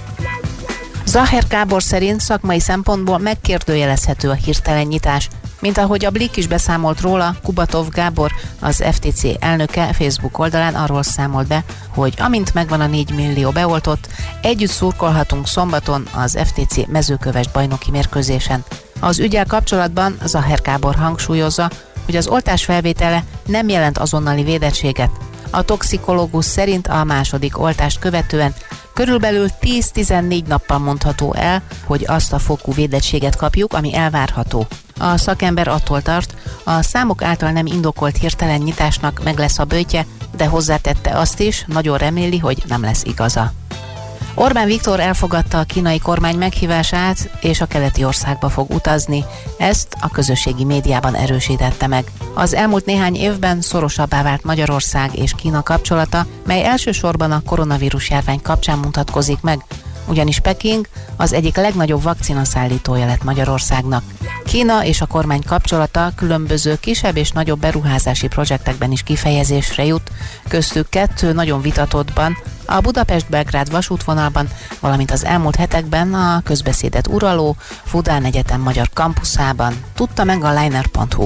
[SPEAKER 10] Zaher Gábor szerint szakmai szempontból megkérdőjelezhető a hirtelen nyitás. Mint ahogy a Blik is beszámolt róla, Kubatov Gábor, az FTC elnöke Facebook oldalán arról számolt be, hogy amint megvan a 4 millió beoltott, együtt szurkolhatunk szombaton az FTC mezőköves bajnoki mérkőzésen. Az üggyel kapcsolatban Zaher Gábor hangsúlyozza, hogy az oltás felvétele nem jelent azonnali védettséget. A toxikológus szerint a második oltást követően körülbelül 10-14 nappal mondható el, hogy azt a fokú védettséget kapjuk, ami elvárható. A szakember attól tart, a számok által nem indokolt hirtelen nyitásnak meg lesz a böjtje, de hozzátette azt is, nagyon reméli, hogy nem lesz igaza. Orbán Viktor elfogadta a kínai kormány meghívását, és a keleti országba fog utazni. Ezt a közösségi médiában erősítette meg. Az elmúlt néhány évben szorosabbá vált Magyarország és Kína kapcsolata, mely elsősorban a koronavírus járvány kapcsán mutatkozik meg, ugyanis Peking az egyik legnagyobb vakcinaszállítója lett Magyarországnak. Kína és a kormány kapcsolata különböző kisebb és nagyobb beruházási projektekben is kifejezésre jut, köztük 2 nagyon vitatottban, a Budapest-Belgrád vasútvonalban, valamint az elmúlt hetekben a közbeszédet uraló Fudán Egyetem magyar kampuszában, tudta meg a liner.hu.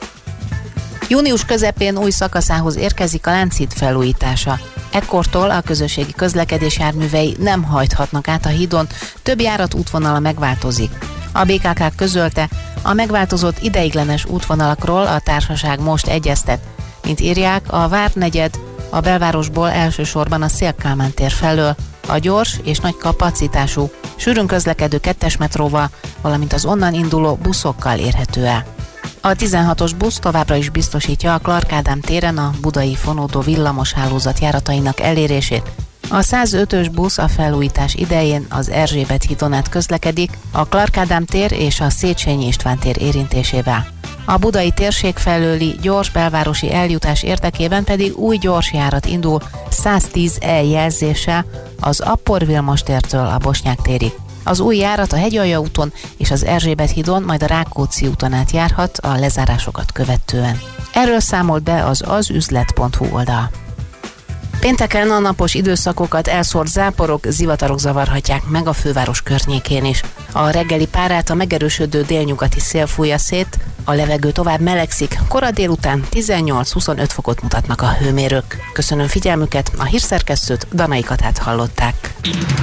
[SPEAKER 10] Június közepén új szakaszához érkezik a Lánchíd felújítása. Ekkortól a közösségi közlekedés járművei nem hajthatnak át a hídon, több járat útvonala megváltozik. A BKK közölte, a megváltozott ideiglenes útvonalakról a társaság most egyeztet. Mint írják, a Várnegyed a belvárosból elsősorban a Széll-Kálmán tér felől a gyors és nagy kapacitású, sűrűn közlekedő 2-es metróval, valamint az onnan induló buszokkal érhető el. A 16-os busz továbbra is biztosítja a Clark Ádám téren a budai fonódó villamos hálózat járatainak elérését. A 105-ös busz a felújítás idején az Erzsébet hídon át közlekedik, a Clark Ádám tér és a Széchenyi István tér érintésével. A budai térség felőli gyors belvárosi eljutás érdekében pedig új gyorsjárat indul 110E jelzéssel az Appor Vilmos tértől a Bosnyák térig. Az új járat a Hegyalja úton és az Erzsébet hídon, majd a Rákóczi úton át járhat a lezárásokat követően. Erről számolt be az azüzlet.hu oldal. Pénteken a napos időszakokat elszórt záporok, zivatarok zavarhatják meg a főváros környékén is. A reggeli párát a megerősödő délnyugati szél fújja szét, a levegő tovább melegszik, kora délután 18-25 fokot mutatnak a hőmérők. Köszönöm figyelmüket, a hírszerkesztőt, Danai Katát hallották.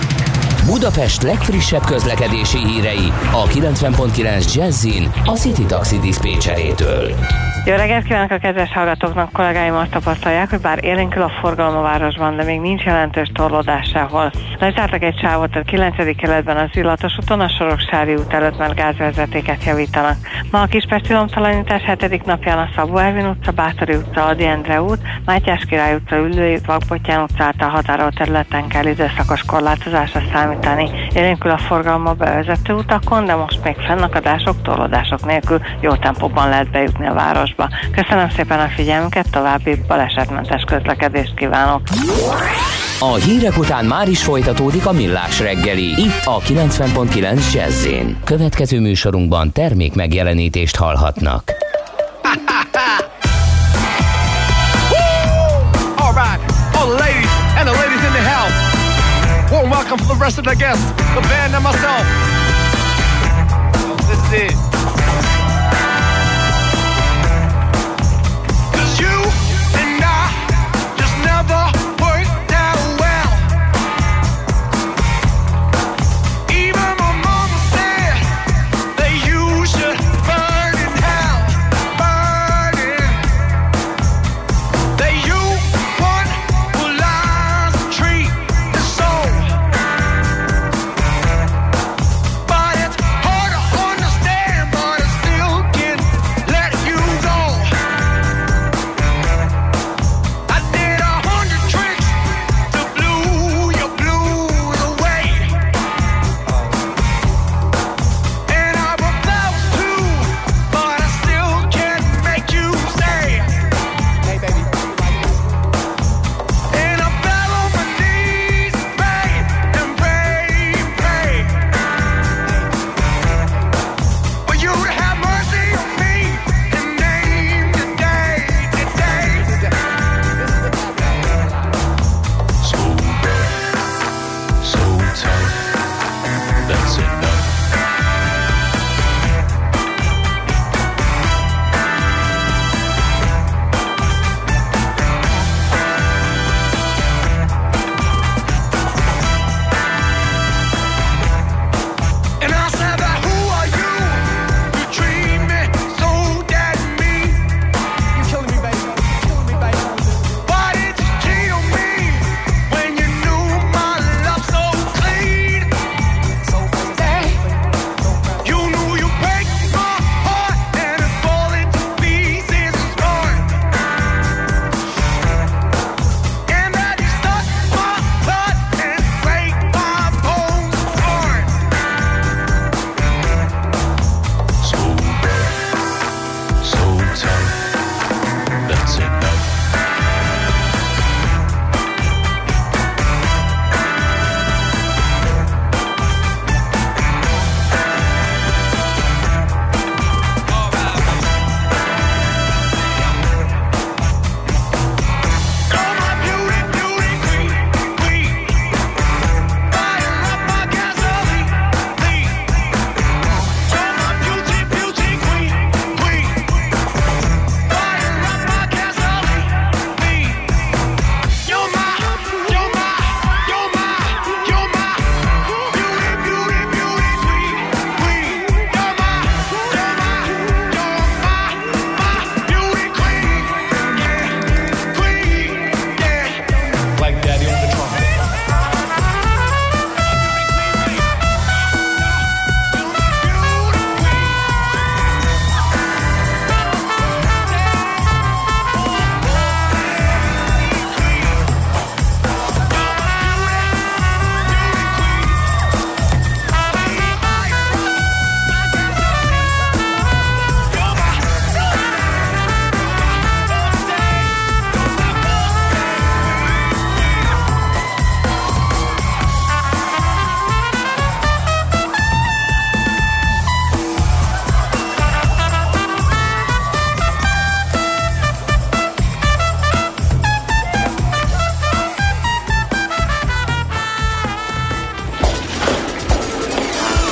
[SPEAKER 1] Budapest legfrissebb közlekedési hírei a 90.9 Jazzin a City Taxi diszpécserétől.
[SPEAKER 11] Jó reggelt kívánok a kedves hallgatóknak, kollégáim azt tapasztalják, hogy bár élénkül a forgalom a városban, de még nincs jelentős torlódás sehol. Lezártak egy sávot a 9. keletben az Illatos úton, a Soroksári út előtt, mert gázvezetéket javítanak. Ma a Kispesti lomtalanítás 7. napján a Szabó Ervin utca, Bátori utca, Ady Endre út, Mátyás Király utca, Üllői út, Vakbottyán utca által határolt területen kell időszakos korlátozásra számítani. Élénkül a forgalom a bevezető utakon, de most még fennakadások, torlódások nélkül jó tempóban lehet bejutni a városba. Köszönöm szépen a figyelmüket, további balesetmentes közlekedést kívánok.
[SPEAKER 1] A hírek után már is folytatódik a Millás reggeli, itt a 90.9 Jazz-én. Következő műsorunkban termék megjelenítést hallhatnak.
[SPEAKER 12] All right, all the ladies and the ladies in the house. Warm welcome for the rest of the guests, the band and myself. This is it.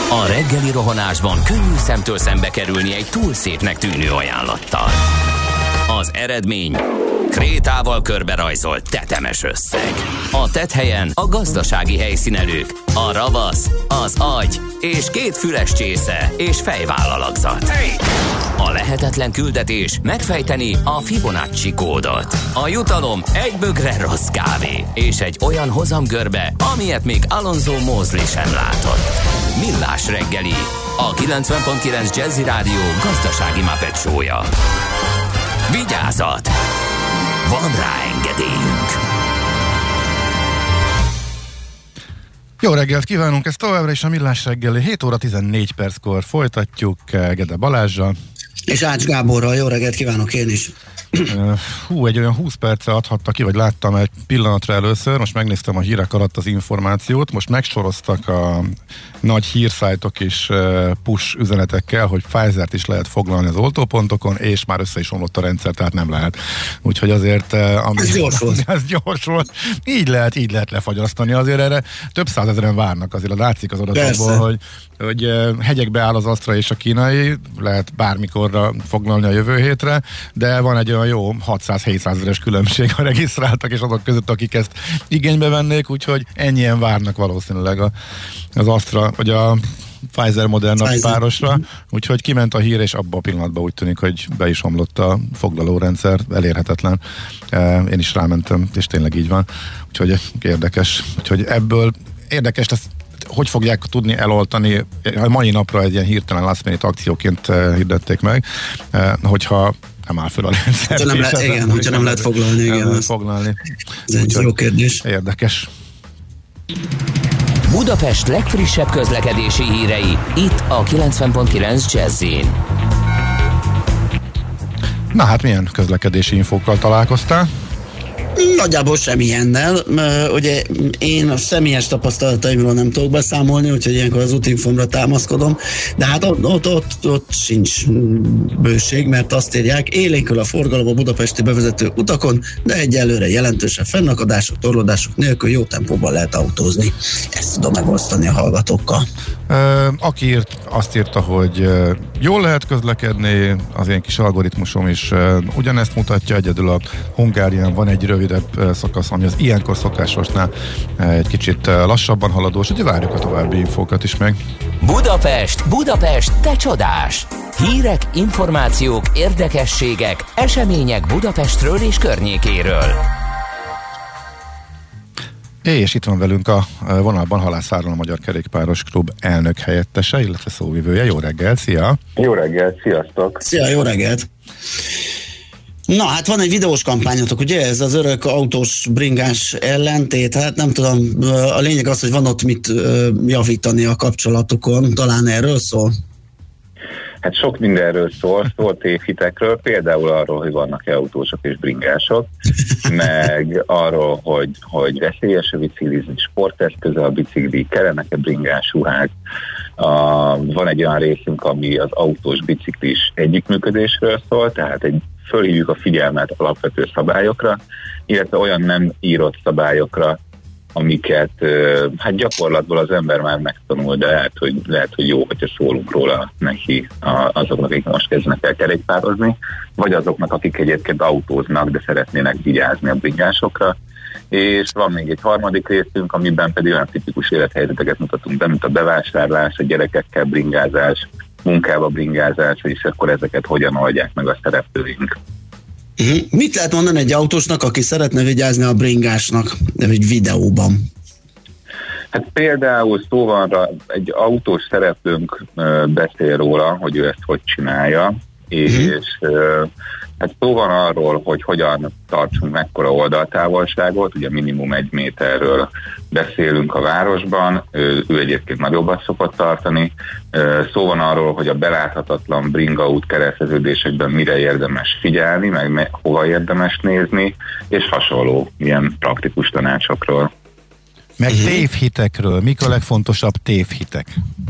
[SPEAKER 2] A reggeli rohanásban könnyű szemtől szembe kerülni egy túl szépnek tűnő ajánlattal. Az eredmény krétával körberajzolt tetemes összeg. A tetthelyen a gazdasági helyszínelők, a ravasz, az agy és 2 füles csésze és fejvállalakzat. A lehetetlen küldetés megfejteni a Fibonacci kódot. A jutalom egy bögre rossz kávé és egy olyan hozamgörbe, amilyet még Alonso Mosley sem látott. Millás reggeli, a 90.9 Jazzy Rádió gazdasági Muppet show-ja. Vigyázat! Van rá engedélyünk!
[SPEAKER 5] Jó reggelt kívánunk, ez továbbra is a Millás reggeli. 7 óra 14 perckor folytatjuk Gede Balázsral.
[SPEAKER 6] És Ács Gáborral, jó reggelt kívánok én is.
[SPEAKER 5] Egy olyan 20 perce adhatta ki, vagy láttam egy pillanatra először, most megnéztem a hírek alatt az információt, most megsoroztak a nagy hírszájtok is push üzenetekkel, hogy Pfizert is lehet foglalni az oltópontokon, és már össze is omlott a rendszer, tehát nem lehet. Úgyhogy azért...
[SPEAKER 6] Ez gyors volt.
[SPEAKER 5] Ez gyors volt. Így lehet lefagyasztani, azért erre több százezeren várnak, azért látszik az adatokból, hogy hegyekbe áll az Astra és a kínai, lehet bármikorra foglalni a jövő hétre, de van egy olyan jó 600-700 ezeres különbség a regisztráltak és azok között, akik ezt igénybe vennék, úgyhogy ennyien várnak valószínűleg az Astra, vagy a Pfizer-Moderna párosra, úgyhogy kiment a hír, és abban a pillanatban úgy tűnik, hogy be is omlott a foglalórendszer, elérhetetlen. Én is rámentem, és tényleg így van. Úgyhogy érdekes. Úgyhogy ebből érdekes lesz, hogy fogják tudni eloltani, a mai napra egy ilyen hirtelen last minute akcióként hirdették meg, hogyha nem áll föl a rendszer.
[SPEAKER 6] Hogyha nem lehet foglalni. Igen, ez egy jó kérdés.
[SPEAKER 5] Érdekes.
[SPEAKER 1] Budapest legfrissebb közlekedési hírei, itt a 90.9 Jazz-in.
[SPEAKER 5] Na hát milyen közlekedési infókkal találkoztál?
[SPEAKER 6] Nagyjából semmilyennel. Ugye én a személyes tapasztalataimról nem tudok beszámolni, úgyhogy ilyenkor az útinfomra támaszkodom, de hát ott sincs bőség, mert azt írják, élénkül a forgalom a budapesti bevezető utakon, de egyelőre jelentősen fennakadások, torlódások nélkül jó tempóban lehet autózni. Ezt tudom megosztani a hallgatókkal.
[SPEAKER 5] Aki azt írta, hogy jól lehet közlekedni, az én kis algoritmusom is ugyanezt mutatja, egyedül a Hungárián van egy rövidebb szakasz, ami az ilyenkor szokásosnál egy kicsit lassabban haladós, úgyhogy várjuk a további infókat is meg.
[SPEAKER 1] Budapest, te csodás! Hírek, információk, érdekességek, események Budapestről és környékéről.
[SPEAKER 5] És itt van velünk a vonalban Halász Áron, a Magyar Kerékpáros Klub elnök helyettese, illetve szóvivője. Jó reggelt, szia!
[SPEAKER 13] Jó reggelt, sziasztok!
[SPEAKER 6] Szia, jó reggelt! Na, hát van egy videós kampányotok, ugye? Ez az örök autós bringás ellentét. Hát nem tudom, a lényeg az, hogy van ott mit javítani a kapcsolatokon. Talán erről szól?
[SPEAKER 13] Hát sok mindenről szól tévhitekről, például arról, hogy vannak-e autósok és bringások, meg arról, hogy veszélyes a biciklizni, sporteszköze a bicikli, kellenek-e bringás ruhák. Van egy olyan részünk, ami az autós biciklis együttműködésről szól, tehát fölhívjuk a figyelmet alapvető szabályokra, illetve olyan nem írott szabályokra, amiket hát gyakorlatból az ember már megtanul, de lehet, hogy jó, hogyha szólunk róla neki azoknak, akik most kezdenek el kerékpározni, vagy azoknak, akik egyébként autóznak, de szeretnének vigyázni a bringásokra. És van még egy harmadik részünk, amiben pedig olyan tipikus élethelyzeteket mutatunk be, mint a bevásárlás, a gyerekekkel bringázás, munkába bringázás, és akkor ezeket hogyan oldják meg a szereplőink.
[SPEAKER 6] Mit lehet mondani egy autósnak, aki szeretne vigyázni a bringásnak egy videóban?
[SPEAKER 13] Hát például szó van, egy autós szereplőnk beszél róla, hogy ő ezt hogy csinálja, és hát szó van arról, hogy hogyan tartsunk mekkora oldaltávolságot, ugye minimum 1 méterről beszélünk a városban, ő egyébként nagyobbat szokott tartani. Szó van arról, hogy a beláthatatlan bringaút kereszteződésekben mire érdemes figyelni, meg hova érdemes nézni, és hasonló ilyen praktikus tanácsokról.
[SPEAKER 5] Meg tévhitekről. Mik a legfontosabb tévhitek?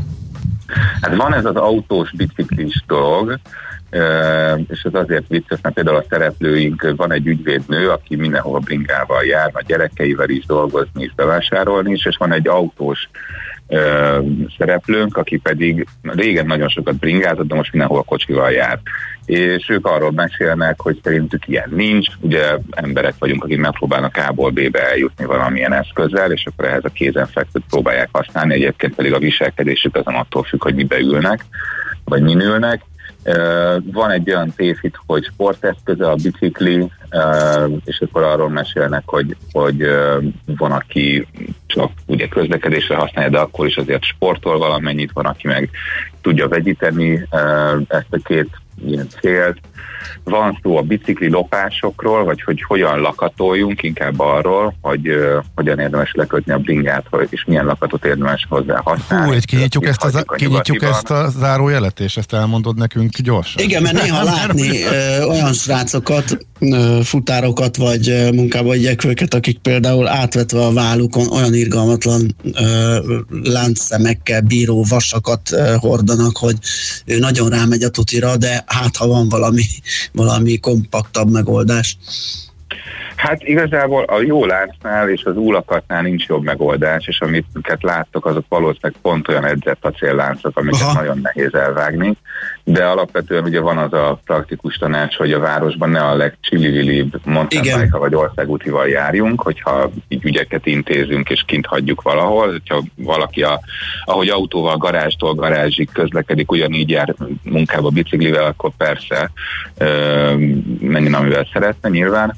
[SPEAKER 13] Hát van ez az autós biciklis dolog, és ez azért vicces, mert például a szereplőink, van egy ügyvédnő, aki mindenhova bringával jár, a gyerekeivel is dolgozni és bevásárolni is, és van egy autós szereplőnk, aki pedig régen nagyon sokat bringázott, de most mindenhol kocsival jár. És ők arról mesélnek, hogy szerintük ilyen nincs, ugye emberek vagyunk, akik megpróbálnak A-ból B-be eljutni valamilyen eszközzel, és akkor ehhez a kézenfekvőt próbálják használni, egyébként pedig a viselkedésük azon attól függ, hogy mibe ülnek, vagy min ülnek. Van egy olyan tévhit, hogy sporteszköze a bicikli, és akkor arról mesélnek, hogy van, aki csak ugye közlekedésre használja, de akkor is azért sportol valamennyit, van, aki meg tudja vegyíteni ezt a két ilyen célt. Van szó a bicikli lopásokról, vagy hogy hogyan lakatoljunk, inkább arról, hogy hogyan érdemes lekötni a bringát, és milyen lakatot érdemes hozzá használni.
[SPEAKER 5] Hú, kinyitjuk ezt a zárójelet, és ezt elmondod nekünk gyorsan.
[SPEAKER 6] Igen, mert néha látni olyan srácokat, futárokat, vagy munkába igyekvőket, akik például átvetve a vállukon olyan irgalmatlan láncszemekkel bíró vasakat hordanak, hogy ő nagyon rámegy a tutira, de hát ha van valami kompaktabb megoldás.
[SPEAKER 13] Hát igazából a jó láncnál és az úlakatnál nincs jobb megoldás, és amiket láttok, azok valószínűleg pont olyan edzett acélláncok, amiket nagyon nehéz elvágni, de alapvetően ugye van az a praktikus tanács, hogy a városban ne a legcsili-vilibb mountainbike-kal vagy országútival járjunk, hogyha így ügyeket intézünk és kint hagyjuk valahol, hogyha valaki ahogy autóval garázstól garázsig közlekedik, ugyanígy jár munkába biciklivel, akkor persze menjen, amivel szeretne nyilván,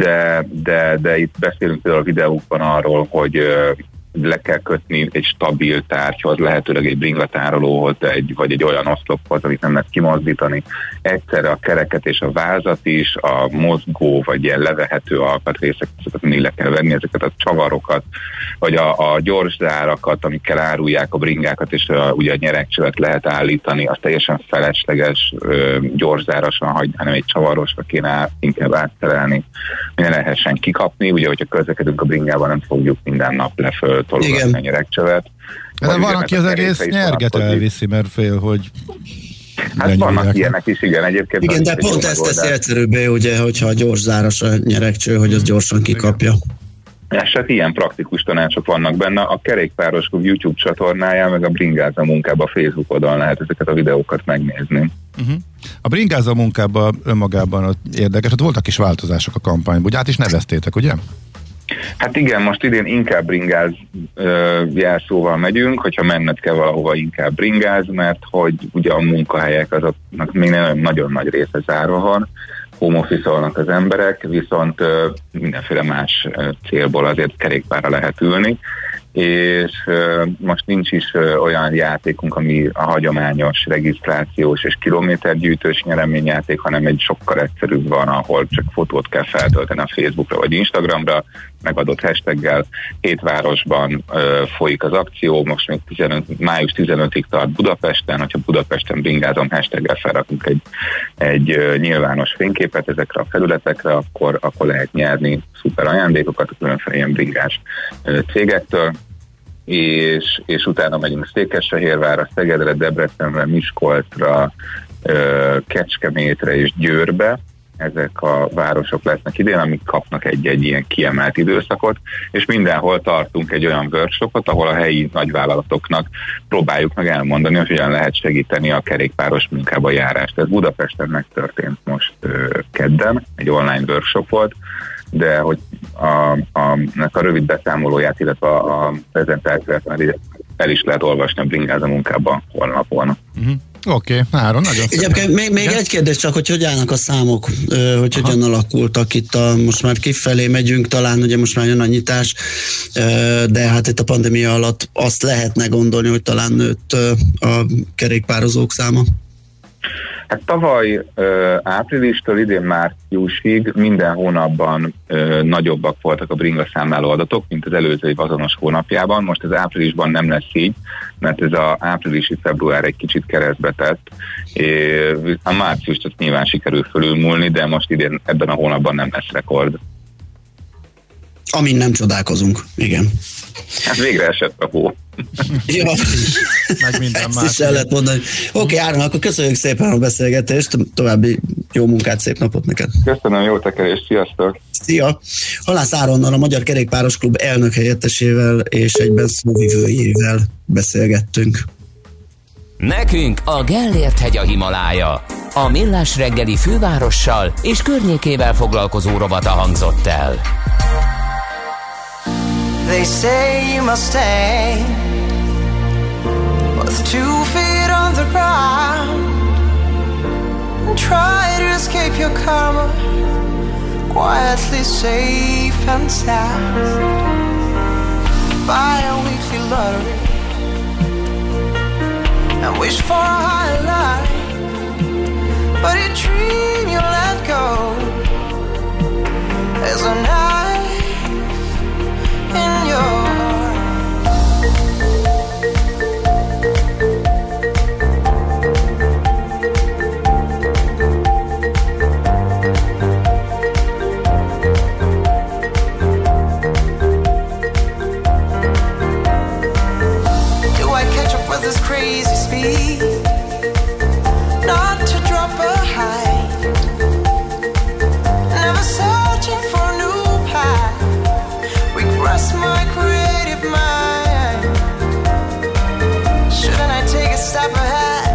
[SPEAKER 13] de itt beszélünk például a videókban arról, hogy le kell kötni egy stabil tárgyhoz, lehetőleg egy bringatárolóhoz, vagy egy olyan oszlophoz, amit nem lehet kimozdítani. Egyszerre a kereket és a vázat is, a mozgó, vagy ilyen levehető alkatrészeket, ezeket mindig le kell venni, ezeket a csavarokat, vagy a gyorszárakat, amikkel árulják a bringákat, és ugye a nyeregcsövet lehet állítani, az teljesen felesleges gyorszárasan hagyni, hanem egy csavarosra kéne inkább átterelni, ne lehessen kikapni, ugye, hogyha közlekedünk a bringával, nem fogjuk minden nap tologatni a nyeregcsövet.
[SPEAKER 5] De van, aki az egész nyerget elviszi, mert fél, hogy
[SPEAKER 13] hát vannak ilyenek is, igen, egyébként.
[SPEAKER 6] Igen, de pont ezt teszi egyszerűbbé, ugye, hogyha a gyors záras a nyeregcső, hogy az gyorsan kikapja.
[SPEAKER 13] És hát ilyen praktikus tanácsok vannak benne. A Kerékpáros Klub YouTube csatornáján, meg a Bringázza munkában a Facebook oldalon lehet ezeket a videókat megnézni.
[SPEAKER 5] A Bringázza munkában önmagában érdekes, ott voltak is változások a kampányban, ugye át is neveztétek, ugye?
[SPEAKER 13] Hát igen, most idén inkább bringáz jelszóval megyünk, hogyha menned kell valahova, inkább bringáz, mert hogy ugye a munkahelyek azoknak még nagyon nagy része zárva van, home office-olnak az emberek, viszont mindenféle más célból azért kerékpárra lehet ülni, és most nincs is olyan játékunk, ami a hagyományos regisztrációs és kilométergyűjtős nyereményjáték, hanem egy sokkal egyszerűbb van, ahol csak fotót kell feltölteni a Facebookra vagy Instagramra, megadott hashtaggel. 7 városban folyik az akció, most még május 15-ig tart Budapesten, hogyha Budapesten bringázom hashtaggel felrakunk egy nyilvános fényképet ezekre a felületekre, akkor lehet nyerni szuper ajándékokat a különféle ilyen bringás cégektől, és utána megyünk Székesfehérvárra, Szegedre, Debrecenre, Miskolcra, Kecskemétre és Győrbe. Ezek a városok lesznek idén, amik kapnak egy ilyen kiemelt időszakot, és mindenhol tartunk egy olyan workshopot, ahol a helyi nagyvállalatoknak próbáljuk meg elmondani, hogy hogyan lehet segíteni a kerékpáros munkába járást. Ez Budapesten megtörtént most kedden, egy online workshop volt, de hogy a rövid beszámolóját, illetve a prezentációt már el is lehet olvasni a Bringázza munkában honlapon.
[SPEAKER 5] Oké, Áron, nagyon
[SPEAKER 6] szépen. Még egy kérdés csak, hogy állnak a számok, hogy hogyan alakultak itt most már kifelé megyünk, talán ugye most már jön a nyitás, de hát itt a pandémia alatt azt lehetne gondolni, hogy talán nőtt a kerékpározók száma.
[SPEAKER 13] Hát tavaly áprilistől idén márciusig minden hónapban nagyobbak voltak a bringa számláló adatok, mint az előző év azonos hónapjában. Most az áprilisban nem lesz így, mert ez az áprilisi február egy kicsit keresztbe tett. A márciust nyilván sikerül fölülmúlni, de most idén ebben a hónapban nem lesz rekord.
[SPEAKER 6] Amin nem csodálkozunk, igen.
[SPEAKER 13] Hát végre esett a hó.
[SPEAKER 6] Jó.
[SPEAKER 5] Meg minden
[SPEAKER 6] más. Ezt is el lehet mondani. Oké, Áron, akkor köszönjük szépen a beszélgetést, további Jó munkát, szép napot neked!
[SPEAKER 13] Köszönöm, jó tekerést, sziasztok!
[SPEAKER 6] Szia! Halász Áronnal, a Magyar Kerékpáros Klub elnök helyettesével és egyben szóvivőjével beszélgettünk.
[SPEAKER 1] Nekünk a Gellért-hegy a Himalája. A Millás reggeli fővárossal és környékével foglalkozó rovata hangzott el.
[SPEAKER 14] They say you must stay with 2 feet on the ground and try to escape your karma, quietly safe and sound. Buy a weekly lottery and wish for a higher life, but a dream you let go is a knife in your heart. Do I catch up with this crazy speed? Not to drop a height, never searching for a new path. Regress my creative mind. Shouldn't I take a step ahead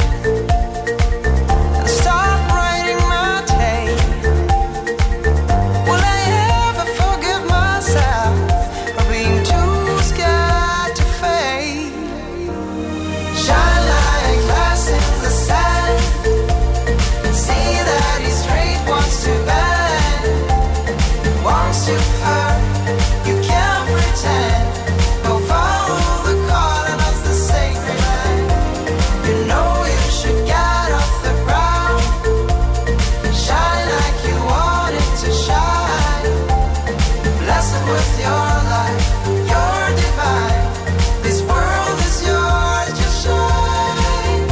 [SPEAKER 14] and start writing my tale? Will I ever forgive myself for being too scared to fade? Shine like glass in the sand. See that he's straight, wants to bend, wants to hurt. You can't pretend. Go follow the calling of the sacred land. You know you should get off the ground. Shine like you wanted to shine. Blessed with your life, you're divine. This world is yours, just shine.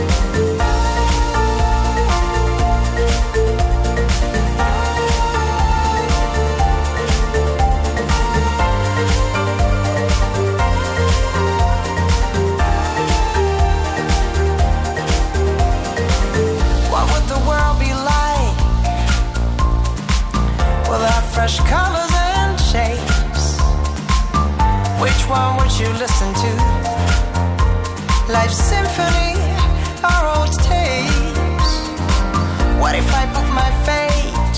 [SPEAKER 14] What would the world be like without fresh colors and shapes? Which one would you listen to? Life's symphony or old tapes? What if I put my fate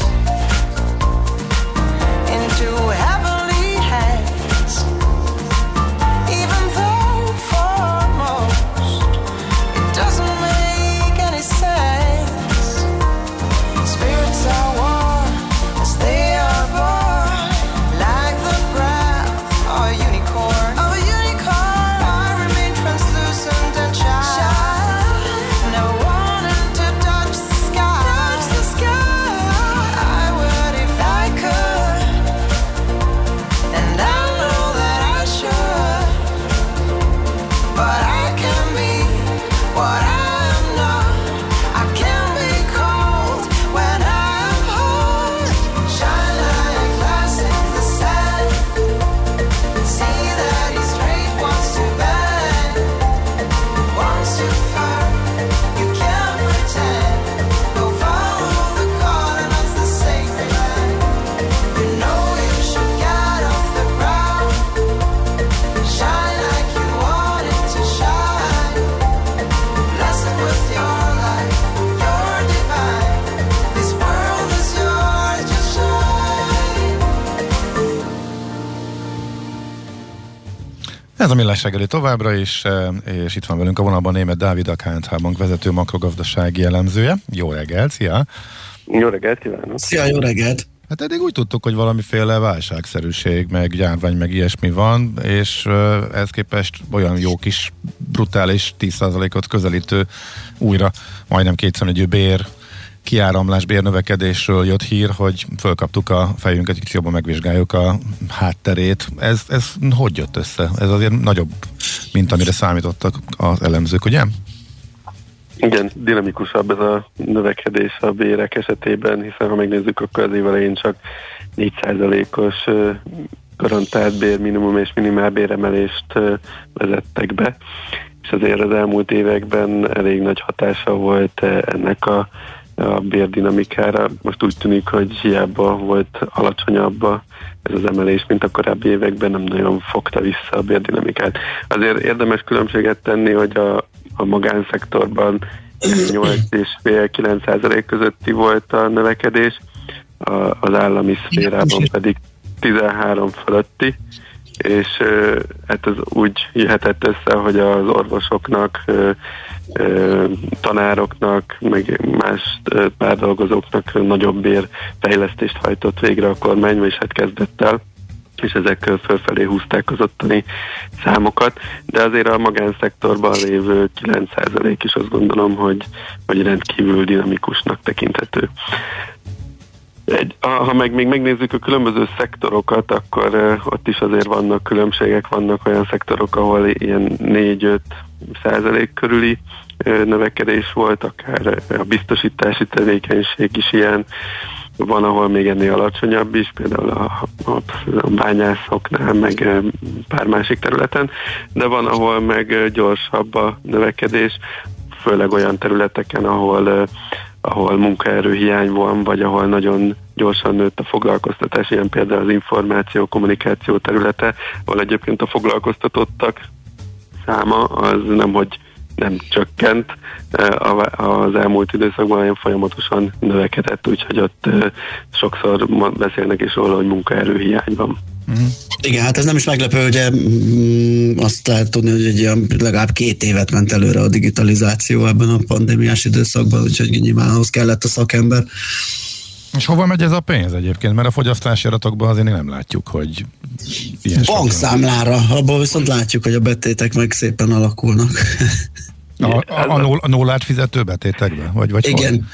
[SPEAKER 14] into heavenly hands? Even though for most it doesn't make any sense. Spirits are one as they are born, like the breath of a unicorn. I remain translucent and shy, never wanting to touch the sky. I would if I could, and I know that I should, but I can be what I am not. I can be cold when I am hot. Shine like glass in the sand. See that he's straight, wants to bend, wants to hurt. You can't pretend. Go follow the calling of the sacred land. You know you should get off the ground. Shine like you wanted to shine. Blessed with your life, you're divine. This world is yours, just shine.
[SPEAKER 5] Ez a Millás reggeli továbbra is, és itt van velünk a vonalban Németh Dávid, a KNH Bank vezető makrogazdasági elemzője. Jó reggelt, szia!
[SPEAKER 15] Jó reggelt kívánok!
[SPEAKER 6] Szia, jó reggelt!
[SPEAKER 5] Hát eddig úgy tudtuk, hogy valamiféle válságszerűség, meg járvány, meg ilyesmi van, és ehhez képest olyan jó kis, brutális 10%-ot közelítő, újra majdnem kétszermegyű bér kiáramlás, bérnövekedésről jött hír, hogy fölkaptuk a fejünket, kicsit jobban megvizsgáljuk a hátterét. Ez hogy jött össze? Ez azért nagyobb, mint amire számítottak az elemzők, ugye?
[SPEAKER 15] Igen, dinamikusabb ez a növekedés a bérek esetében, hiszen ha megnézzük, akkor az év elején csak 4%-os garantált bér, minimum és minimálbéremelést vezettek be, és azért az elmúlt években elég nagy hatása volt ennek a a bérdinamikára. Most úgy tűnik, hogy hiába volt alacsonyabb ez az emelés, mint a korábbi években, nem nagyon fogta vissza a bérdinamikát. Azért érdemes különbséget tenni, hogy a magánszektorban 8,5-9% közötti volt a növekedés, az állami szférában pedig 13 fölötti, és hát ez úgy jöhetett össze, hogy az orvosoknak, tanároknak, meg más párdolgozóknak nagyobb bérfejlesztést hajtott végre a kormány, és hát kezdett el, és ezek fölfelé húzták az ottani számokat, de azért a magánszektorban lévő 9% is azt gondolom, hogy rendkívül dinamikusnak tekinthető. Ha még megnézzük a különböző szektorokat, akkor ott is azért vannak különbségek, vannak olyan szektorok, ahol ilyen 4-5% körüli növekedés volt, akár a biztosítási tevékenység is ilyen, van, ahol még ennél alacsonyabb is, például a bányászoknál, meg pár másik területen, de van, ahol meg gyorsabb a növekedés, főleg olyan területeken, ahol munkaerőhiány van, vagy ahol nagyon gyorsan nőtt a foglalkoztatás, ilyen például az információ, kommunikáció területe, ahol egyébként a foglalkoztatottak száma az nem csökkent az elmúlt időszakban, hanem folyamatosan növekedett, úgyhogy ott sokszor beszélnek is róla, hogy munkaerőhiány van.
[SPEAKER 6] Igen, hát ez nem is meglepő, ugye azt lehet tudni, hogy legalább 2 évet ment előre a digitalizáció ebben a pandémiás időszakban, úgyhogy nyilván ahhoz kellett a szakember.
[SPEAKER 5] És hova megy ez a pénz egyébként? Mert a fogyasztási adatokban azért nem látjuk, hogy ilyen
[SPEAKER 6] bankszámlára, abban viszont látjuk, hogy a betétek meg szépen alakulnak.
[SPEAKER 5] A nullát fizető betétekben? Vagy
[SPEAKER 6] igen.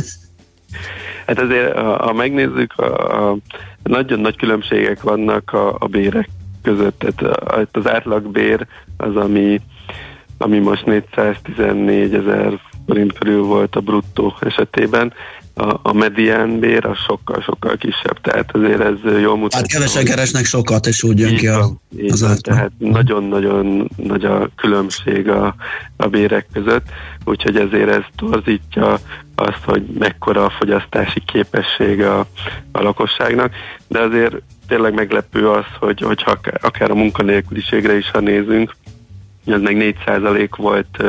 [SPEAKER 15] Hát azért, ha megnézzük, nagyon nagy különbségek vannak a bérek között. Tehát az átlagbér az, ami most 414 000 forint körül volt a bruttó esetében, a medián bér az sokkal kisebb, tehát azért ez jól mutatja.
[SPEAKER 6] Hát kevesen keresnek sokat, és úgy jön ki az átlag.
[SPEAKER 15] Tehát nagyon-nagyon nagy a különbség a bérek között, úgyhogy ezért ez torzítja azt, hogy mekkora a fogyasztási képesség a lakosságnak, de azért tényleg meglepő az, hogy akár a munkanélküliségre is, ha nézünk, ez meg 4% volt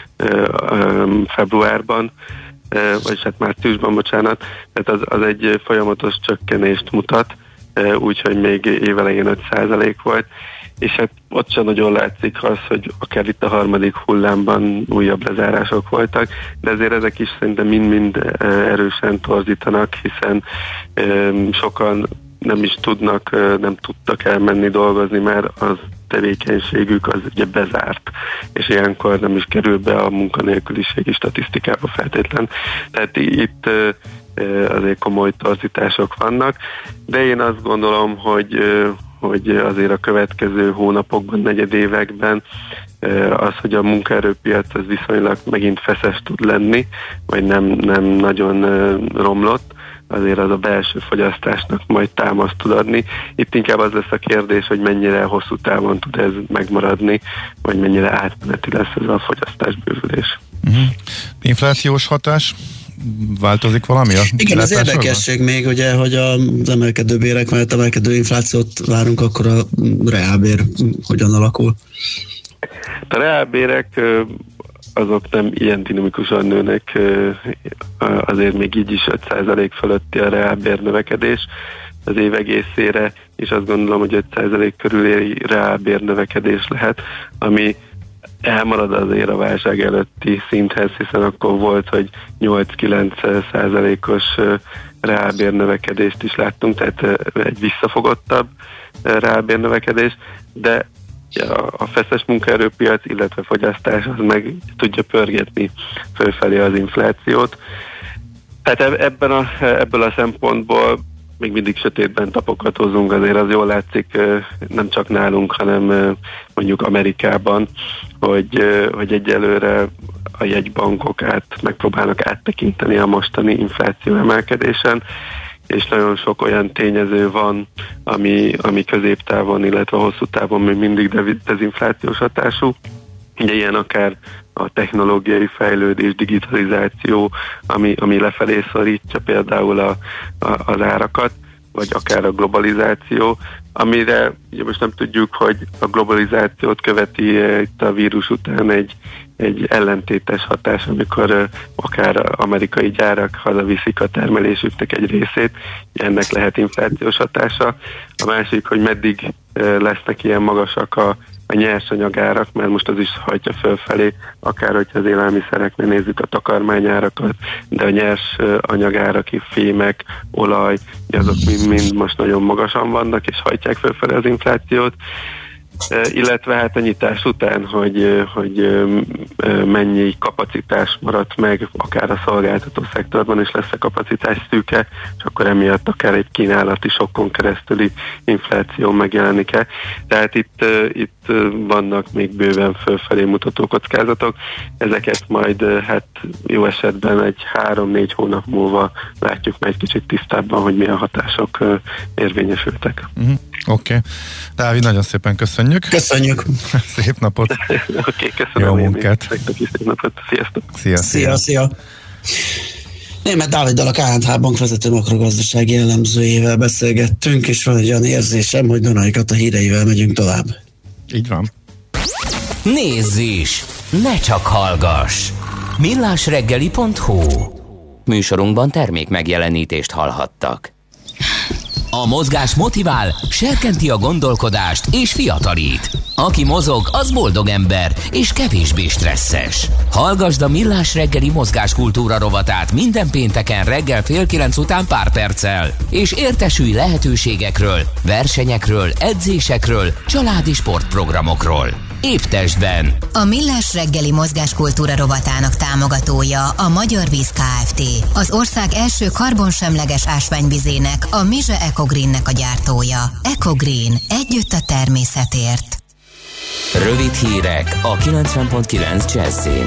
[SPEAKER 15] februárban, vagyis hát márciusban, bocsánat, tehát az egy folyamatos csökkenést mutat, úgyhogy még évelején 5% volt, és hát ott sem nagyon látszik az, hogy akár itt a harmadik hullámban újabb lezárások voltak, de azért ezek is szerintem mind-mind erősen torzítanak, hiszen sokan nem is nem tudtak elmenni dolgozni, mert az tevékenységük az ugye bezárt, és ilyenkor nem is kerül be a munkanélküliségi statisztikába feltétlen. Tehát itt azért komoly torzítások vannak, de én azt gondolom, hogy azért a következő hónapokban, negyedévekben az, hogy a munkaerőpiac az viszonylag megint feszes tud lenni, vagy nem nagyon romlott, azért az a belső fogyasztásnak majd támaszt tud adni. Itt inkább az lesz a kérdés, hogy mennyire hosszú távon tud ez megmaradni, vagy mennyire átmeneti lesz ez a fogyasztásbővülés.
[SPEAKER 5] Inflációs hatás? Változik valami?
[SPEAKER 6] Igen, az érdekesség még, ugye, hogy az emelkedő bérek mellett emelkedő inflációt várunk, akkor a reálbér hogyan alakul?
[SPEAKER 15] A reálbérek azok nem ilyen dinamikusan nőnek, azért még így is 5% fölötti a reálbér növekedés az év egészére, és azt gondolom, hogy 5% körüli reálbér növekedés lehet, ami elmarad azért a válság előtti szinthez, hiszen akkor volt, hogy 8-9%-os reálbér növekedést is láttunk, tehát egy visszafogottabb reálbér növekedés, de a feszes munkaerőpiac, illetve fogyasztás az meg tudja pörgetni fölfelé az inflációt. Tehát ebből a szempontból még mindig sötétben tapogatózunk, azért az jól látszik nem csak nálunk, hanem mondjuk Amerikában, hogy egyelőre a jegybankok megpróbálnak áttekinteni a mostani infláció emelkedésen, és nagyon sok olyan tényező van, ami középtávon, illetve hosszú távon még mindig dezinflációs hatású. Ugye ilyen akár a technológiai fejlődés, digitalizáció, ami lefelé szorítja például az árakat, vagy akár a globalizáció, amire ugye most nem tudjuk, hogy a globalizációt követi itt a vírus után egy ellentétes hatás, amikor akár amerikai gyárak hazaviszik a termelésüknek egy részét, ennek lehet inflációs hatása. A másik, hogy meddig lesznek ilyen magasak a nyersanyagárak, mert most az is hajtja fölfelé, akár hogyha az élelmiszereknél nézzük a takarmányárakat, de a nyers anyagárak, fémek, olaj, azok mind most nagyon magasan vannak, és hajtják fölfelé az inflációt. Illetve hát a nyitás után, hogy mennyi kapacitás maradt meg, akár a szolgáltató szektorban is lesz a kapacitás szűke, és akkor emiatt akár egy kínálati sokkon keresztüli infláció megjelenik-e. Tehát itt vannak még bőven fölfelé mutató kockázatok. Ezeket majd hát jó esetben egy 3-4 hónap múlva látjuk meg egy kicsit tisztábban, hogy milyen hatások érvényesültek.
[SPEAKER 5] Oké. Dávid, nagyon szépen köszönjük.
[SPEAKER 6] Köszönjük.
[SPEAKER 5] Szép napot.
[SPEAKER 15] Oké, köszönöm.
[SPEAKER 5] Jó munkát.
[SPEAKER 15] Szép napot. Sziasztok.
[SPEAKER 6] Szia. Németh Dáviddal, a KNH Bank vezető makrogazdasági elemzőjével beszélgettünk, és van egy olyan érzésem, hogy Donai Kata híreivel megyünk tovább.
[SPEAKER 5] Így van.
[SPEAKER 1] Nézz is! Ne csak hallgass! millásreggeli.hu. Műsorunkban termék megjelenítést hallhattak. A mozgás motivál, serkenti a gondolkodást és fiatalít. Aki mozog, az boldog ember és kevésbé stresszes. Hallgasd a Millás reggeli mozgáskultúra rovatát minden pénteken reggel 8:30 után pár perccel, és értesülj lehetőségekről, versenyekről, edzésekről, családi sportprogramokról. Épp testben.
[SPEAKER 9] A Millás reggeli mozgáskultúra rovatának támogatója a Magyar Víz Kft. Az ország első karbonsemleges ásványvizének, a Mize Ecogreennek a gyártója. Ecogreen. Együtt a természetért.
[SPEAKER 1] Rövid hírek a 90.9 Jazz-in.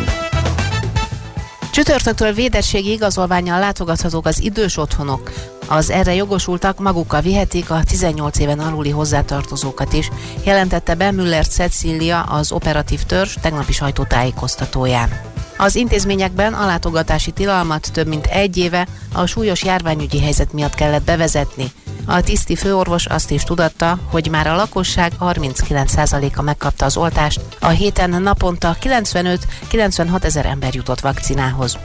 [SPEAKER 10] Csütörtöktől védettségi igazolvánnyal látogathatók az idős otthonok. Az erre jogosultak magukkal vihetik a 18 éven aluli hozzátartozókat is, jelentette be Müller Cecilia, az operatív törzs tegnapi sajtótájékoztatóján. Az intézményekben a látogatási tilalmat több mint egy éve a súlyos járványügyi helyzet miatt kellett bevezetni. A tiszti főorvos azt is tudatta, hogy már a lakosság 39%-a megkapta az oltást, a héten naponta 95-96 ezer ember jutott vakcinához.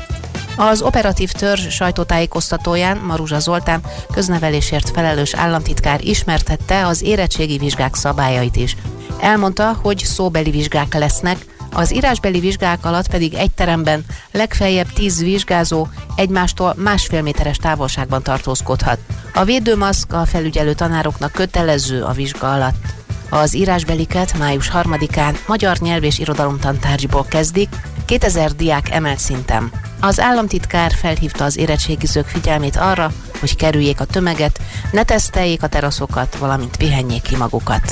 [SPEAKER 10] Az operatív törzs sajtótájékoztatóján Maruzsa Zoltán, köznevelésért felelős államtitkár ismertette az érettségi vizsgák szabályait is. Elmondta, hogy szóbeli vizsgák lesznek, az írásbeli vizsgák alatt pedig egy teremben legfeljebb 10 vizsgázó egymástól 1,5 méteres távolságban tartózkodhat. A védőmaszk a felügyelő tanároknak kötelező a vizsga alatt. Az írásbeliket május 3-án magyar nyelv és irodalomtantárgyból kezdik, 2000 diák emelt szinten. Az államtitkár felhívta az érettségizők figyelmét arra, hogy kerüljék a tömeget, ne teszteljék a teraszokat, valamint pihenjék ki magukat.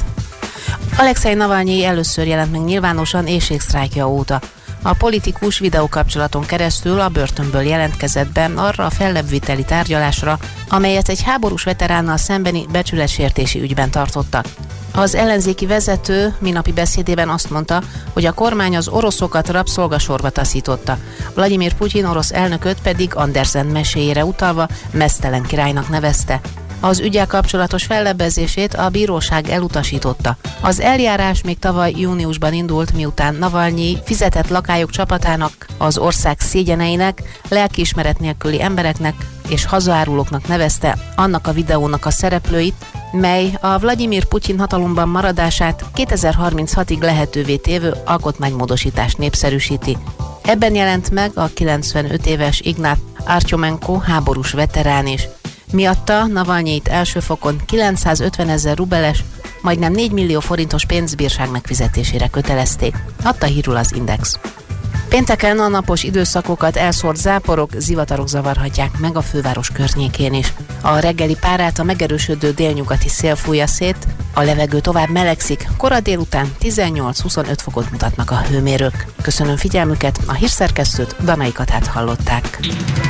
[SPEAKER 10] Alexei Navalnyi először jelent meg nyilvánosan éhségsztrájkja óta. A politikus videókapcsolaton keresztül a börtönből jelentkezett be arra a fellebbviteli tárgyalásra, amelyet egy háborús veteránnal szembeni becsületsértési ügyben tartottak. Az ellenzéki vezető minapi beszédében azt mondta, hogy a kormány az oroszokat rabszolgasorba taszította. Vladimir Putyin orosz elnököt pedig Andersen meséjére utalva meztelen királynak nevezte. Az üggyel kapcsolatos fellebbezését a bíróság elutasította. Az eljárás még tavaly júniusban indult, miután Navalnyi fizetett lakályok csapatának, az ország szégyeneinek, lelkiismeret nélküli embereknek és hazaárulóknak nevezte annak a videónak a szereplőit, mely a Vladimir Putyin hatalomban maradását 2036-ig lehetővé tévő alkotmánymódosítást népszerűsíti. Ebben jelent meg a 95 éves Ignat Artyomenko háborús veterán is. Miatta Navalnyit első fokon 950 000 rubeles, majdnem 4 millió forintos pénzbírság megfizetésére kötelezték, adta hírül az Index. Pénteken a napos időszakokat elszórt záporok, zivatarok zavarhatják meg a főváros környékén is. A reggeli párát a megerősödő délnyugati szél fújja szét, a levegő tovább melegszik, kora délután 18-25 fokot mutatnak a hőmérők. Köszönöm figyelmüket, a hírszerkesztőt, Danai Katát hallották.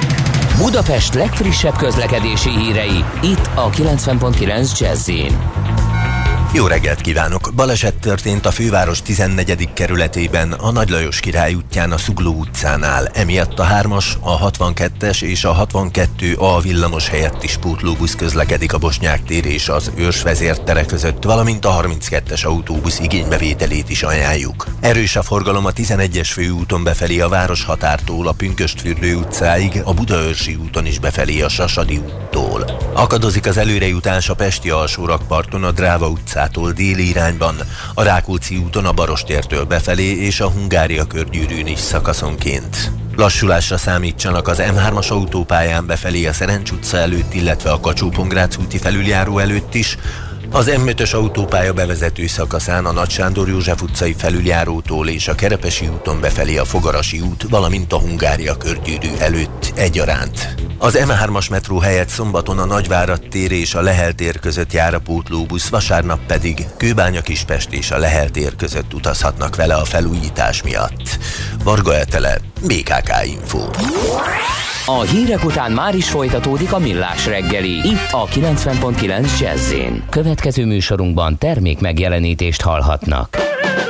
[SPEAKER 1] Budapest legfrissebb közlekedési hírei, itt a 90.9 Jazz-in.
[SPEAKER 16] Jó reggelt kívánok! Baleset történt a főváros 14. kerületében, a Nagy Lajos Király útján a Zugló utcánál. Emiatt a 3-as, a 62-es és a 62A villamos helyett is pótlóbusz közlekedik a Bosnyák tér és az Őrs vezértere között, valamint a 32-es autóbusz igénybevételét is ajánljuk. Erős a forgalom a 11-es főúton befelé a Városhatártól a Pünkösdfürdő utcáig, a Budaörsi úton is befelé a Sasadi úttól. Akadozik az előrejutás a Pesti alsórakparton a Dráva utcától déli irányban, a Rákóczi úton a Barostértől befelé és a Hungária körgyűrűn is szakaszonként. Lassulásra számítsanak az M3-as autópályán befelé a Szerencs utca előtt, illetve a Kacsó-Pongrác úti felüljáró előtt is, az M5-ös autópálya bevezető szakaszán a Nagy Sándor József utcai felüljárótól és a Kerepesi úton befelé a Fogarasi út, valamint a Hungária körgyűrű előtt egyaránt. Az M3-as metró helyett szombaton a Nagyvárad tér és a Lehel tér között jár a pótlóbusz, vasárnap pedig Kőbánya-Kispest és a Lehel tér között utazhatnak vele a felújítás miatt. Varga Etele, BKK Info.
[SPEAKER 1] A hírek után már is folytatódik a Millás reggeli, itt a 90.9 Jazz-én. Következő műsorunkban termék megjelenítést hallhatnak.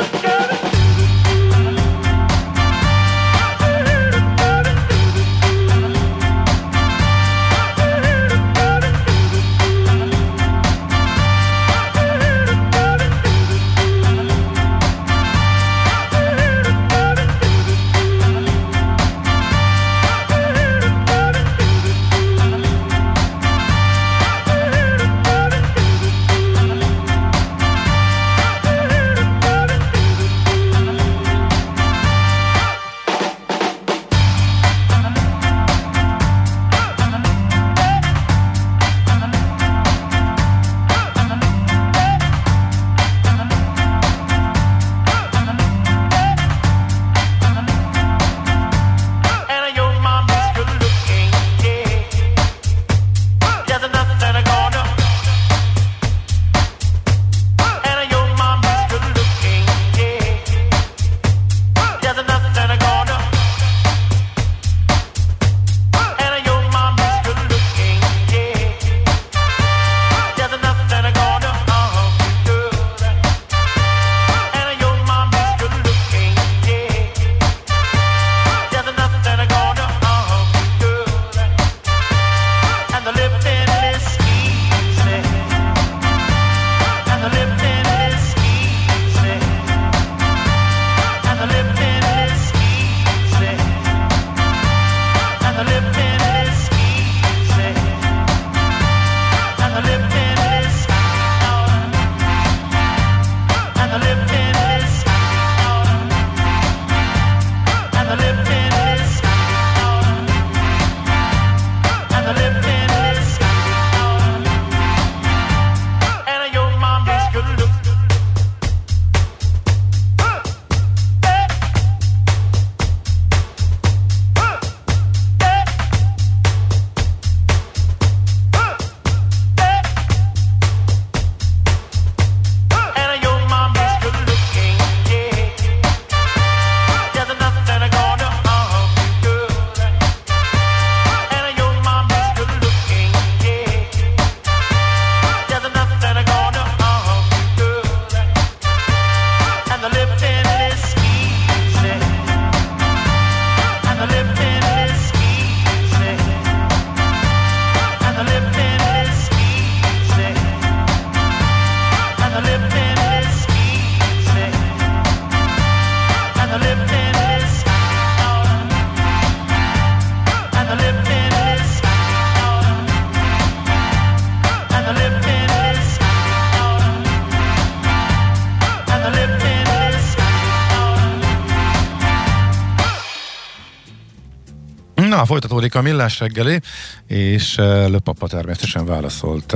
[SPEAKER 5] Na, folytatódik a Millás reggeli, és Löpapa természetesen válaszolt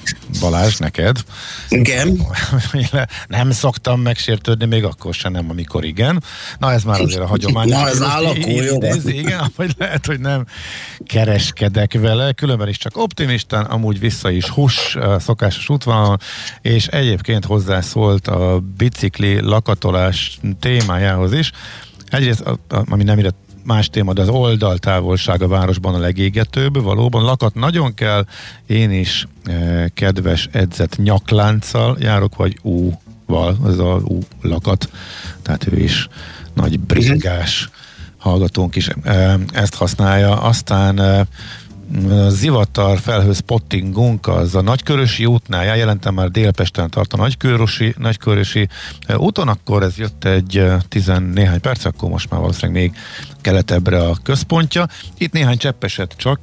[SPEAKER 5] Balázs neked.
[SPEAKER 6] Igen.
[SPEAKER 5] Nem szoktam megsértődni, még akkor sem nem, amikor igen. Na, ez már azért a hagyomány.
[SPEAKER 6] Na, ez állakó, jó.
[SPEAKER 5] Igen, vagy lehet, hogy nem kereskedek vele, különben is csak optimistán, amúgy vissza is hús, szokásos útvonalon, és egyébként hozzászólt a bicikli lakatolás témájához is. Egyrészt, ami nem ide más téma, de az oldaltávolság a városban a legégetőbb, valóban lakat nagyon kell, én is kedves edzett nyaklánccal járok, vagy U-val, az a U lakat, tehát ő is nagy bringás hallgatónk is ezt használja, aztán Zivatar felhő spottingunk az a Nagykörösi útnál, jelentem már Délpesten tart a Nagykörösi úton, akkor ez jött egy 10-néhány perc, akkor most már valószínűleg még keletebbre a központja. Itt néhány cseppeset csak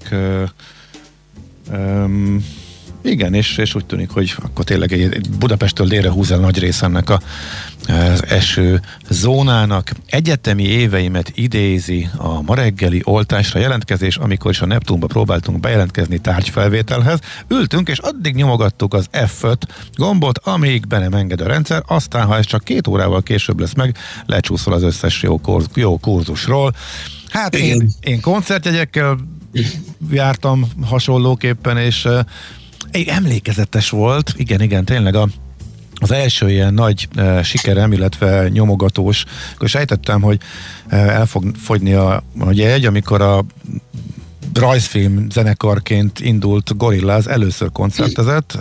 [SPEAKER 5] igen, és úgy tűnik, hogy akkor tényleg Budapesttől délre húz el nagy része ennek az eső zónának. Egyetemi éveimet idézi a ma reggeli oltásra jelentkezés, amikor is a Neptunba próbáltunk bejelentkezni tárgyfelvételhez. Ültünk, és addig nyomogattuk az F5 gombot, amíg be nem enged a rendszer, aztán, ha ez csak 2 órával később lesz meg, lecsúszol az összes jó kurzusról. Hát én koncertjegyekkel jártam hasonlóképpen, és emlékezetes volt, igen, tényleg az első ilyen nagy sikerem, illetve nyomogatós, akkor sejtettem, hogy el fog fogyni a jegy, amikor a rajzfilm zenekarként indult Gorillaz először koncertezett,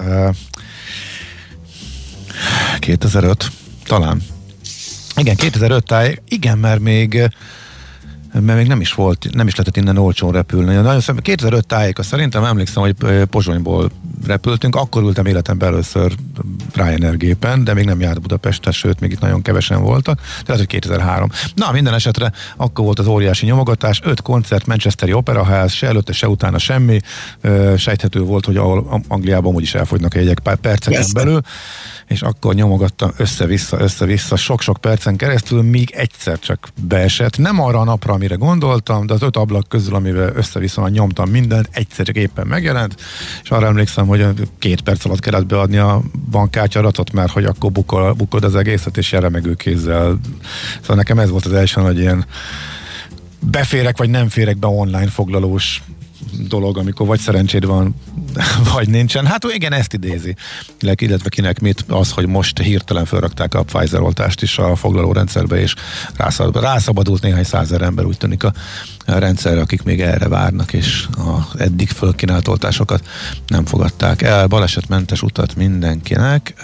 [SPEAKER 5] 2005 talán. Igen, 2005 táj, igen, mert még nem is lehetett innen olcsón repülni. Nagyon 2005 tájéka szerintem emlékszem, hogy Pozsonyból repültünk, akkor ültem életemben először Ryanair gépen, de még nem járt Budapestre, sőt, még itt nagyon kevesen voltak, tehát hogy 2003. Na, minden esetre akkor volt az óriási nyomogatás, 5 koncert, Manchesteri Operaház, se előtte, se utána semmi, sejthető volt, hogy Angliában amúgy is elfogynak a jegyek pár perceken belül, és akkor nyomogattam össze-vissza sok-sok percen keresztül, míg egyszer csak beesett. Nem arra a napra, amire gondoltam, de az 5 ablak közül, amivel össze-vissza nyomtam mindent, egyszer csak éppen megjelent, és arra emlékszem, hogy 2 perc alatt kellett beadni a bankkártyaratot, mert hogy akkor bukod az egészet, és ilyen remegő kézzel. Szóval nekem ez volt az első nagy ilyen beférek, vagy nem férek be online foglalós dolog, amikor vagy szerencséd van, vagy nincsen. Hát igen, ezt idézi. Illetve kinek mit, az, hogy most hirtelen felrakták a Pfizer oltást is a foglalórendszerbe, és rászabadult néhány százezer ember, úgy tűnik a rendszerre, akik még erre várnak, és az eddig fölkínált oltásokat nem fogadták el. Balesetmentes utat mindenkinek.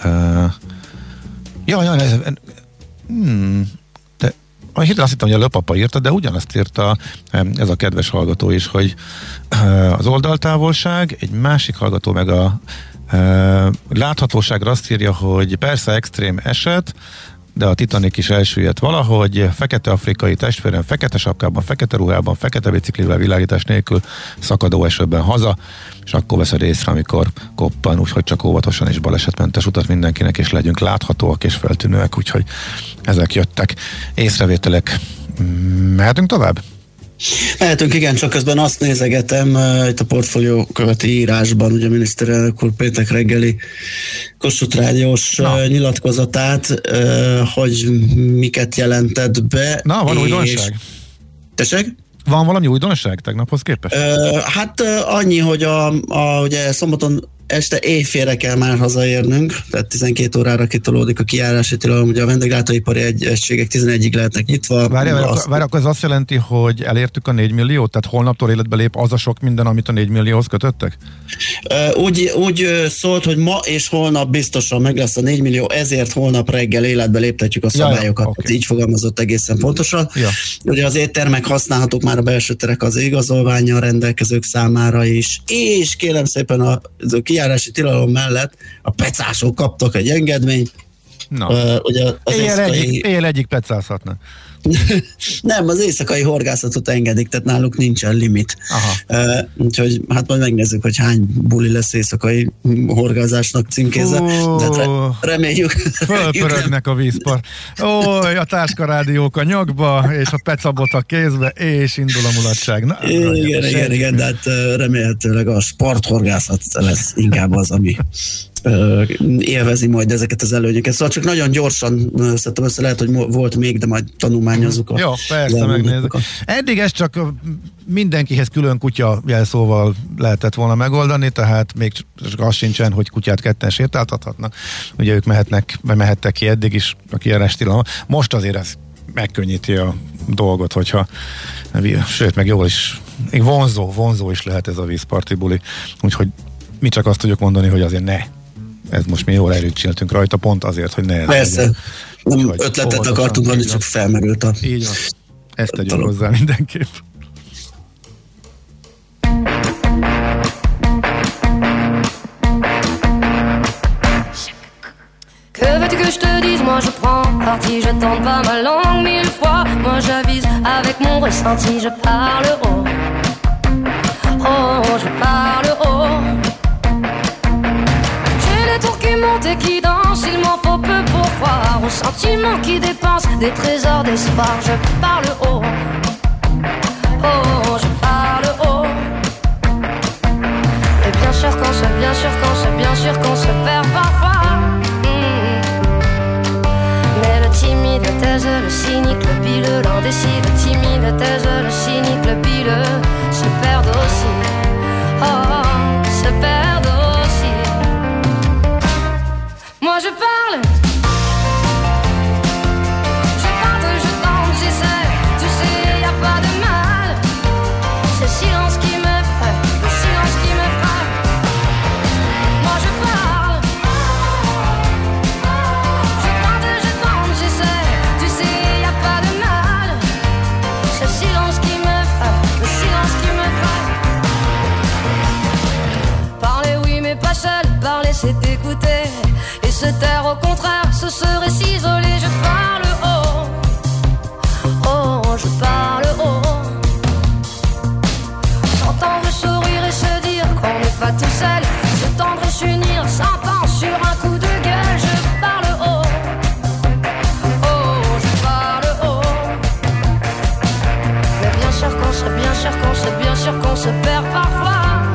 [SPEAKER 5] Hirtelen azt hittem, hogy a Löpapa írta, de ugyanazt írta ez a kedves hallgató is, hogy az oldaltávolság, egy másik hallgató meg a láthatóságra azt írja, hogy persze extrém eset, de a Titanic is elsüllyedt valahogy, fekete afrikai testvérem, fekete sapkában, fekete ruhában, fekete biciklivel, világítás nélkül, szakadó esőben haza, és akkor veszed észre, amikor koppan, úgyhogy csak óvatosan és balesetmentes utat mindenkinek, és legyünk láthatóak és feltűnőek, úgyhogy ezek jöttek észrevételek. Mehetünk tovább?
[SPEAKER 6] Mehetünk, igen, csak közben azt nézegetem itt a portfólió követi írásban, ugye a miniszterelnök úr péntek reggeli Kossuth Rádiós nyilatkozatát, hogy miket jelentett be.
[SPEAKER 5] Na, van újdonság?
[SPEAKER 6] Tessék?
[SPEAKER 5] Van valami újdonság tegnaphoz képest?
[SPEAKER 6] Hát annyi, hogy ugye szombaton este éjfélre kell már hazaérnünk, tehát 12 órára kitolódik a kijárási tilalom, ugye a vendéglátóipari egységek 11-ig lehetnek nyitva.
[SPEAKER 5] Várj, akkor ez azt jelenti, hogy elértük a 4 milliót? Tehát holnaptól életbe lép az a sok minden, amit a 4 millióhoz kötöttek?
[SPEAKER 6] Úgy szólt, hogy ma és holnap biztosan meg lesz a 4 millió, ezért holnap reggel életbe léptetjük a szabályokat. Okay. Így fogalmazott egészen pontosan. Ja. Ugye az éttermek használhatók már a belső terek az igazolvánnyal rendelkezők számára is, és kérem szépen a kijárási tilalom mellett a pecások kaptak egy engedményt. Ugye az
[SPEAKER 5] éjjel egyik pecázhatna.
[SPEAKER 6] Nem, az éjszakai horgászatot engedik, tehát náluk nincsen limit. Úgyhogy hát majd megnézzük, hogy hány buli lesz éjszakai horgázásnak címkézve. De reméljük.
[SPEAKER 5] Fölpörögnek a vízpart. A táskarádiók a nyakba, és a pecabot a kézbe, és indul a mulatság. Na,
[SPEAKER 6] igen, de hát remélhetőleg a sporthorgászat lesz inkább az, ami élvezi majd ezeket az előnyöket. Szóval csak nagyon gyorsan szedtem össze, lehet, hogy volt még, de majd tanulmányozzuk.
[SPEAKER 5] Jó, persze, megnézzük. Eddig ez csak mindenkihez külön kutya jelszóval lehetett volna megoldani, tehát még az sincsen, hogy kutyát ketten sétáltathatnak. Ugye ők mehettek ki eddig is a kijárás tilalma. Most azért ez megkönnyíti a dolgot, hogyha sőt, meg jól is vonzó is lehet ez a vízparti buli, úgyhogy mi csak azt tudjuk mondani, hogy azért ne. Ez most mi jól erőt csináltunk rajta, pont azért, hogy ne.
[SPEAKER 6] Persze, nem ötletet akartunk adni, csak felmerült a...
[SPEAKER 5] Így van. Ezt tegyük hozzá mindenképp.
[SPEAKER 17] Que veux-tu que je te dise? Moi je prends parti, je tente pas ma langue 1000 fois. Moi j'avise avec mon ressenti, je parle haut. Oh, je parle haut. J'ai les tours qui montent et qui dansent, il m'en faut peu pour croire aux sentiments qui dépensent des trésors d'espoir. Je parle haut. Oh, je parle haut. Et bien sûr qu'on se, bien sûr qu'on se, bien sûr qu'on se perd parfois. Timide, le taise, le cynique, le pileux, l'indécis, le timide, le taise, le cynique, le pileux, se perdent aussi, oh, se perdent aussi. Moi je parle, je tente, je tente, j'essaie, tu sais, y a pas de mal. C'est le silence qui me frappe, le silence qui me frappe. Moi je parle. Parler c'est écouter et se taire au contraire ce serait s'isoler. Je parle haut, oh je parle haut. S'entendre sourire et se dire qu'on n'est pas tout seul, se tendre et s'unir, s'entendre sur un coup de gueule. Je parle haut, oh je parle haut. Mais bien sûr qu'on se, bien sûr qu'on se, bien sûr qu'on se perd parfois.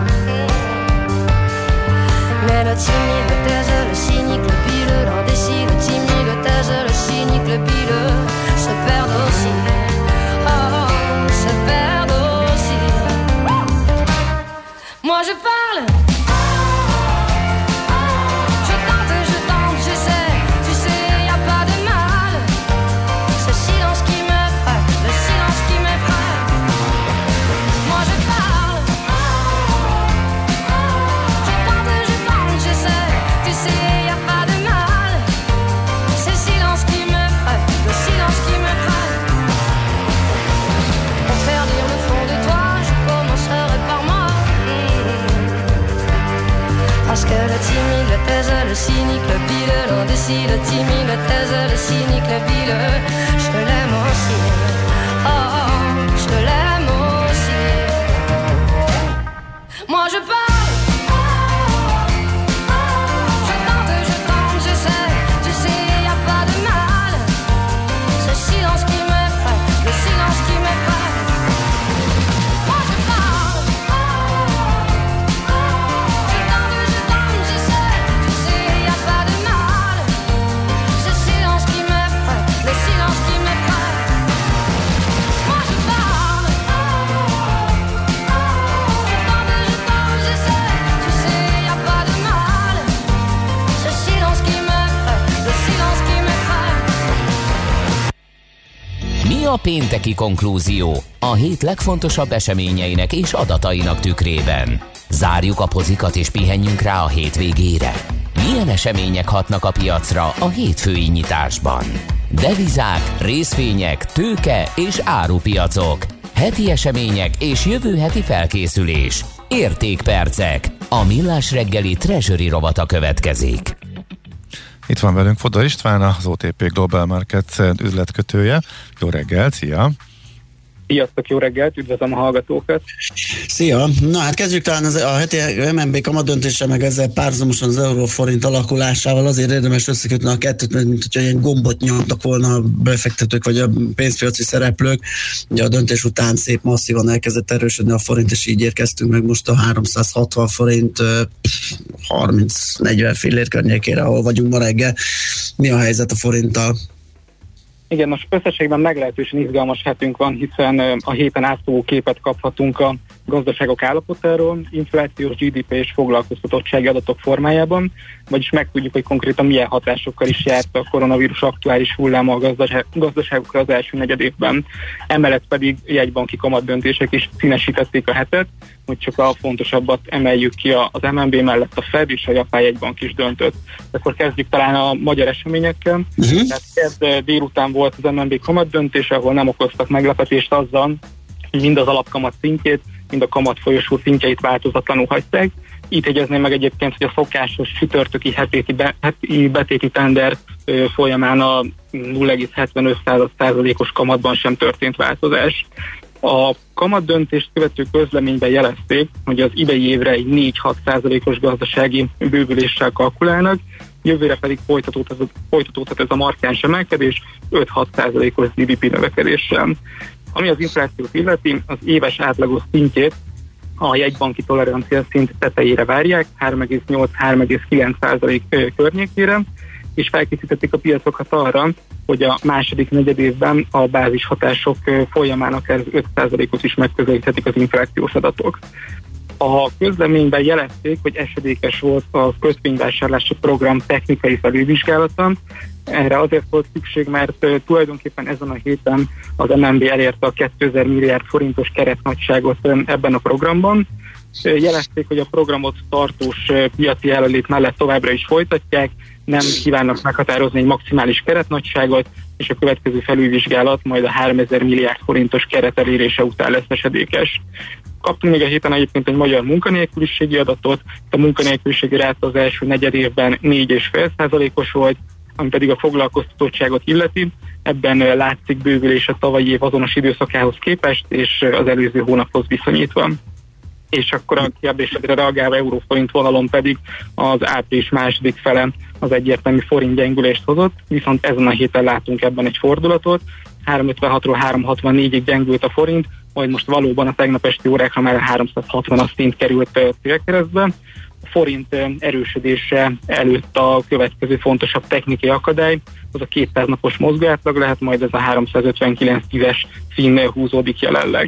[SPEAKER 17] Mais le timide, le taise, le cynique, le pileux, l'indécis, le timide, le taise, le cynique, le pileux, se perdent aussi, oh, se perdent aussi. Moi je parle, je tente, j'essaie, tu sais, y a pas de mal. Ce silence qui me frappe, le silence qui me frappe. Moi je parle. Parce que le timide, le taise, le cynique, le pileux, l'indécis, le timide, le taise, le cynique, le pileux, je l'aime aussi, oh, je l'aime aussi. Moi je parle, je tente, j'essaie, tu sais, y a pas de mal. Ce silence qui me frappe, le silence qui me frappe. Moi je parle.
[SPEAKER 1] Mi a pénteki konklúzió a hét legfontosabb eseményeinek és adatainak tükrében? Zárjuk a pozikat és pihenjünk rá a hétvégére. Milyen események hatnak a piacra a hétfői nyitásban? Devizák, részvények, tőke és árupiacok. Heti események és jövő heti felkészülés. Értékpercek. A Millás reggeli Treasury rovata következik.
[SPEAKER 5] Itt van velünk Foda István, az OTP Global Markets üzletkötője. Jó reggelt, szia!
[SPEAKER 18] Sziasztok, jó reggelt, üdvözlöm a hallgatókat!
[SPEAKER 6] Szia! Na hát kezdjük talán a heti MNB kamadöntése, meg ezzel párhuzamosan az euró-forint alakulásával azért érdemes összekötni a kettőt, mert mint hogyha ilyen gombot nyomtak volna a befektetők vagy a pénzpiaci szereplők. Ugye a döntés után szép masszívan elkezdett erősödni a forint, és így érkeztünk meg most a 360 forint 30-40 fillér környékére, ahol vagyunk ma reggel. Mi a helyzet a forinttal?
[SPEAKER 18] Igen, most összességben meglehetősen izgalmas hetünk van, hiszen a héten átfogó képet kaphatunk a gazdaságok állapotáról, inflációs, GDP és foglalkoztatottsági adatok formájában, vagyis megtudjuk, hogy konkrétan milyen hatásokkal is járt a koronavírus aktuális hulláma a gazdaságokra az első negyedévben. Emellett pedig jegybanki kamatdöntések is színesítették a hetet, hogy csak a fontosabbat emeljük ki, az MNB mellett a Fed és a Japán jegybank is döntött. Akkor kezdjük talán a magyar eseményekkel. Tehát kedd délután volt az MNB kamatdöntés, ahol nem okoztak meglepetést azzal, hogy mind az alapkamat szintjét, mind a kamat folyosó szintjeit változatlanul hagyták. Itt jegyezném meg egyébként, hogy a szokásos csütörtöki heti betéti tender folyamán a 0,75%-os kamatban sem történt változás. A kamatdöntést követő közleményben jelezték, hogy az idei évre egy 4-6%-os gazdasági bővüléssel kalkulálnak, jövőre pedig folytatódhat ez a markáns emelkedés 5-6%-os GDP növekedéssel. Ami az inflációt illeti, az éves átlagos szintjét a jegybanki tolerancia szint tetejére várják, 3,8-3,9% környékére, és felkészítették a piacokat arra, hogy a második negyedévben a bázis hatások folyamán akár 5%-ot is megközelíthetik az inflációs adatok. A közleményben jelezték, hogy esedékes volt a kötvényvásárlási program technikai felülvizsgálata. Erre azért volt szükség, mert tulajdonképpen ezen a héten az MNB elérte a 2000 milliárd forintos keretnagyságot ebben a programban. Jelezték, hogy a programot tartós piaci jelenlét mellett továbbra is folytatják, nem kívánnak meghatározni egy maximális keretnagyságot, és a következő felülvizsgálat majd a 3000 milliárd forintos keret elérése után lesz esedékes. Kaptunk még a héten egyébként egy magyar munkanélküliségi adatot, a munkanélküliségi ráta az első negyedévben 4,5%-os volt, ami pedig a foglalkoztatottságot illeti. Ebben látszik bővülés a tavalyi év azonos időszakához képest, és az előző hónaphoz viszonyítva. És akkor a kérdésedre reagálva euróforint vonalon pedig az április második fele az egyértelmű forint gyengülést hozott, viszont ezen a héten látunk ebben egy fordulatot, 356-ról 364-ig gyengült a forint, majd most valóban a tegnap esti órákra már 360-as szint került célkeresztbe. A forint erősödése előtt a következő fontosabb technikai akadály, az a 200 napos mozgóátlag lehet, majd ez a 359-10-es szín húzódik jelenleg.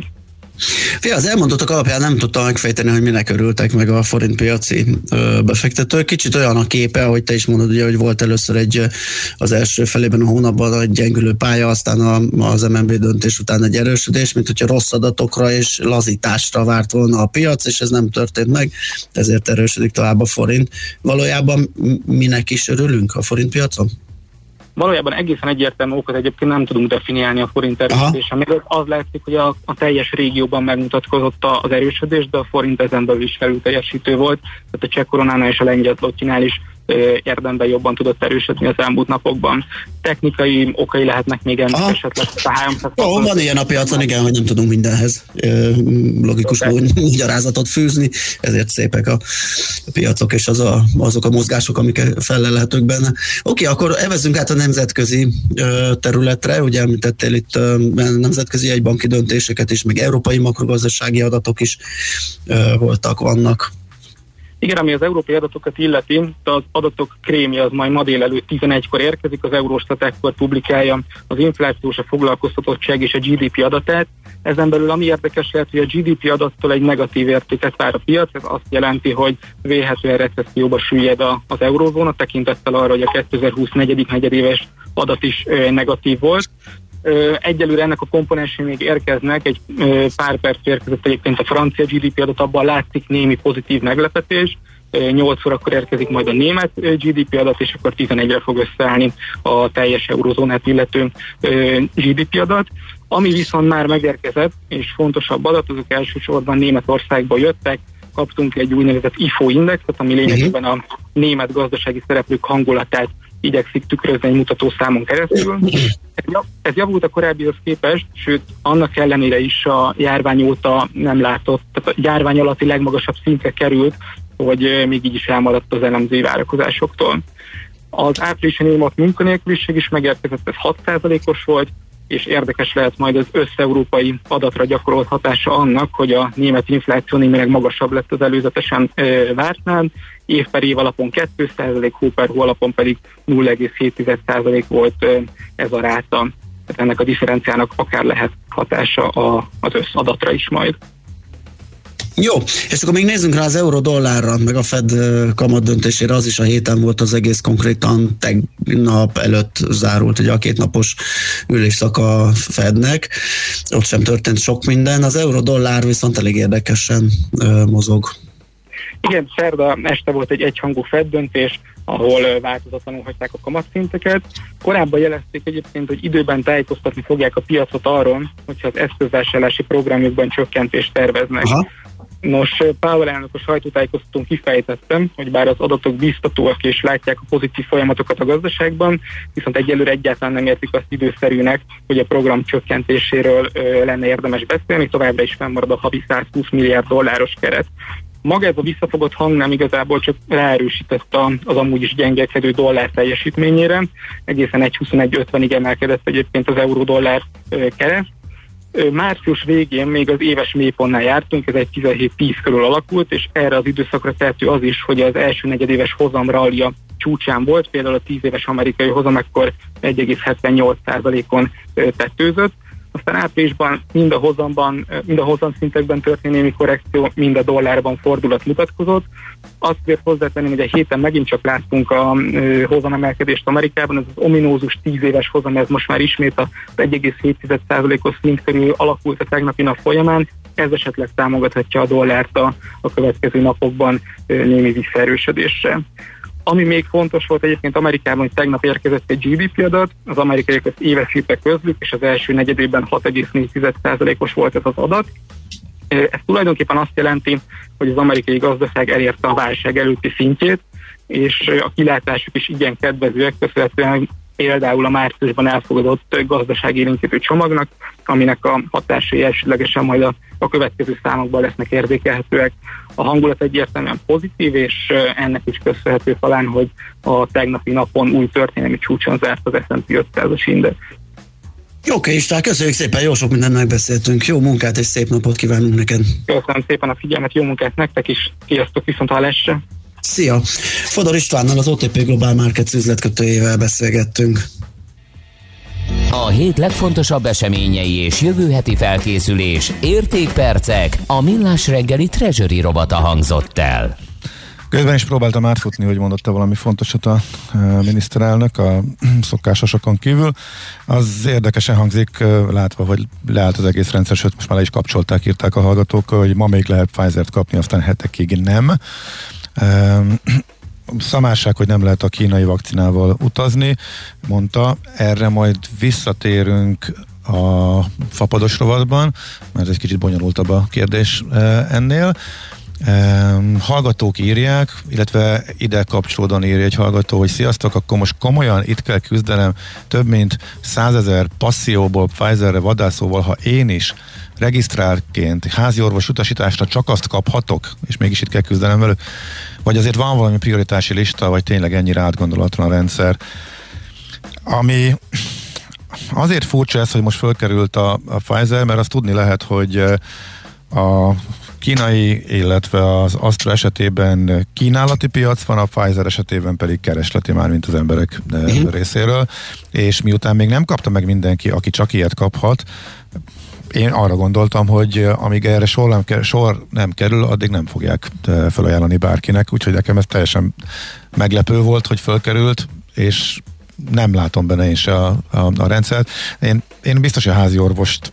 [SPEAKER 6] Az elmondottak alapján nem tudtam megfejteni, hogy minek örültek meg a forintpiaci befektetők. Kicsit olyan a képe, ahogy te is mondod, ugye, hogy volt először az első felében a hónapban egy gyengülő pálya, aztán az MNB döntés után egy erősödés, mint hogyha rossz adatokra és lazításra várt volna a piac, és ez nem történt meg, ezért erősödik tovább a forint. Valójában minek is örülünk a forintpiacon?
[SPEAKER 18] Valójában egészen egyértelmű okot egyébként nem tudunk definiálni a forint erősödése. Még az látszik, hogy a teljes régióban megmutatkozott az erősödés, de a forint ezen belül is felülteljesítő volt, tehát a cseh koronánál és a lengyel zlotynál is érdemben jobban tudott erősödni az elmúlt napokban. Technikai okai lehetnek még ennek esetleg a 300.
[SPEAKER 6] Van ilyen a piacon, igen, hogy nem tudunk mindenhez logikus magyarázatot fűzni, ezért szépek a piacok és azok a mozgások, amik fellelhetők benne. Oké, akkor evezzünk át a nemzetközi területre, ugye említettél itt nemzetközi jegybanki döntéseket is, meg európai makrogazdasági adatok is vannak.
[SPEAKER 18] Igen, ami az európai adatokat illeti, az adatok krémje az majd ma délelőtt 11-kor érkezik, az Eurostat ekkor publikálja az inflációs, a foglalkoztatottság és a GDP adatát. Ezen belül ami érdekes lehet, hogy a GDP adattól egy negatív értéket vár a piac, ez azt jelenti, hogy vélhetően recesszióba süllyed az eurózóna, tekintettel arra, hogy a 2020 negyedik negyedéves adat is negatív volt. Egyelőre ennek a komponensei még érkeznek, egy pár perc érkezett egyébként a francia GDP adat, abban látszik némi pozitív meglepetés, 8 órakor érkezik majd a német GDP adat, és akkor 11-re fog összeállni a teljes eurozónát illető GDP adat. Ami viszont már megérkezett, és fontosabb adat, azok elsősorban Németországból jöttek, kaptunk egy úgynevezett IFO indexet, ami lényegében a német gazdasági szereplők hangulatát igyekszik tükrözni egy mutatószámon keresztül. Ez javult a korábbihoz képest, sőt annak ellenére is a járvány óta nem látott, tehát a járvány alatti legmagasabb szintre került, hogy még így is elmaradt az elemzői várakozásoktól. Az áprilisi német munkanélküliség is megérkezett, ez 6%-os volt, és érdekes lehet majd az összeurópai adatra gyakorolt hatása annak, hogy a német infláció némileg magasabb lett az előzetesen vártnál, év per év alapon 2%, hó per hó alapon pedig 0,7% volt ez a ráta. tehát ennek a differenciának akár lehet hatása az összadatra is majd.
[SPEAKER 6] Jó, és akkor még nézzünk rá az euró-dollárra, meg a Fed kamat döntésére, az is a héten volt, az egész konkrétan tegnap előtt zárult, ugye a 2 napos ülésszak a Fednek, ott sem történt sok minden, az euró-dollár viszont elég érdekesen mozog.
[SPEAKER 18] Igen, szerda este volt egy egyhangú Fed döntés, ahol változatlanul hagyták a kamatszinteket. Korábban jelezték egyébként, hogy időben tájékoztatni fogják a piacot arról, hogyha az eszközvásárlási programjukban csökkentést terveznek. Aha. Nos, Powell elnök a sajtótájékoztatón kifejtettem, hogy bár az adatok biztatóak és látják a pozitív folyamatokat a gazdaságban, viszont egyelőre egyáltalán nem értik azt időszerűnek, hogy a program csökkentéséről lenne érdemes beszélni, továbbra is fennmarad a havi 120 milliárd dolláros keret. Maga ez a visszafogott hang nem igazából csak ráerősített az amúgy is gyengelkedő dollár teljesítményére. Egészen 1,2150-ig emelkedett egyébként az euró-dollár kereszt. Március végén még az éves mélypontnál jártunk, ez egy 17-10 körül alakult, és erre az időszakra tehető az is, hogy az első negyedéves hozam rallia csúcsán volt, például a 10 éves amerikai hozam ekkor 1,78%-on tettőzött. Aztán áprilisban mind a hozamszintekben történt némi korrekció, mind a dollárban fordulat mutatkozott. Azt azért hozzátenném, hogy a héten megint csak láttunk a hozamemelkedést Amerikában, ez az ominózus 10 éves hozam, ez most már ismét az 1,7%-os szint körül alakult a tegnapi nap folyamán, ez esetleg támogathatja a dollárt a következő napokban némi visszaerősödéssel. Ami még fontos volt egyébként Amerikában, hogy tegnap érkezett egy GDP adat, az amerikaiak ezt éves hétre közlük, és az első negyedében 6,4%-os volt ez az adat. Ez tulajdonképpen azt jelenti, hogy az amerikai gazdaság elérte a válság előtti szintjét, és a kilátások is igen kedvezőek, köszönhetően például a márciusban elfogadott gazdaságélénkítő csomagnak, aminek a hatásai elsődlegesen majd a következő számokban lesznek érzékelhetőek. A hangulat egyértelműen pozitív, és ennek is köszönhető talán, hogy a tegnapi napon új történelmi csúcson zárt az S&P 500-as index.
[SPEAKER 6] Oké, István, köszönjük szépen, jó sok mindent megbeszéltünk. Jó munkát és szép napot kívánunk neked.
[SPEAKER 18] Köszönöm szépen a figyelmet, jó munkát nektek is. Sziasztok, viszonthallásra.
[SPEAKER 6] Szia! Fodor Istvánnal, az OTP Global Markets üzletkötőjével beszélgettünk.
[SPEAKER 1] A hét legfontosabb eseményei és jövő heti felkészülés, értékpercek, a Millás reggeli Treasury rovata hangzott el.
[SPEAKER 5] Közben is próbáltam átfutni, hogy mondotta valami fontosat a miniszterelnök a szokásosokon kívül. Az érdekesen hangzik, látva, hogy leállt az egész rendszer, sőt most már le is kapcsolták, írták a hallgatók, hogy ma még lehet Pfizer-t kapni, aztán hetekig nem. Szamárság, hogy nem lehet a kínai vakcinával utazni, mondta, erre majd visszatérünk a fapados rovatban, mert egy kicsit bonyolultabb a kérdés ennél. Hallgatók írják, illetve ide kapcsolódóan írja egy hallgató, hogy sziasztok, akkor most komolyan itt kell küzdenem több mint 100 000 passzióból Pfizerre vadászóval, ha én is regisztráltként háziorvos utasításra csak azt kaphatok, és mégis itt kell küzdenem velük, vagy azért van valami prioritási lista, vagy tényleg ennyire átgondolatlan a rendszer. Ami azért furcsa ez, hogy most fölkerült a Pfizer, mert azt tudni lehet, hogy a kínai, illetve az Astra esetében kínálati piac van, a Pfizer esetében pedig keresleti már, mint az emberek részéről, és miután még nem kapta meg mindenki, aki csak ilyet kaphat, én arra gondoltam, hogy amíg erre sor nem kerül, addig nem fogják felajánlani bárkinek, úgyhogy nekem ez teljesen meglepő volt, hogy fölkerült, és nem látom benne én se a rendszert. Én biztos, hogy a házi orvost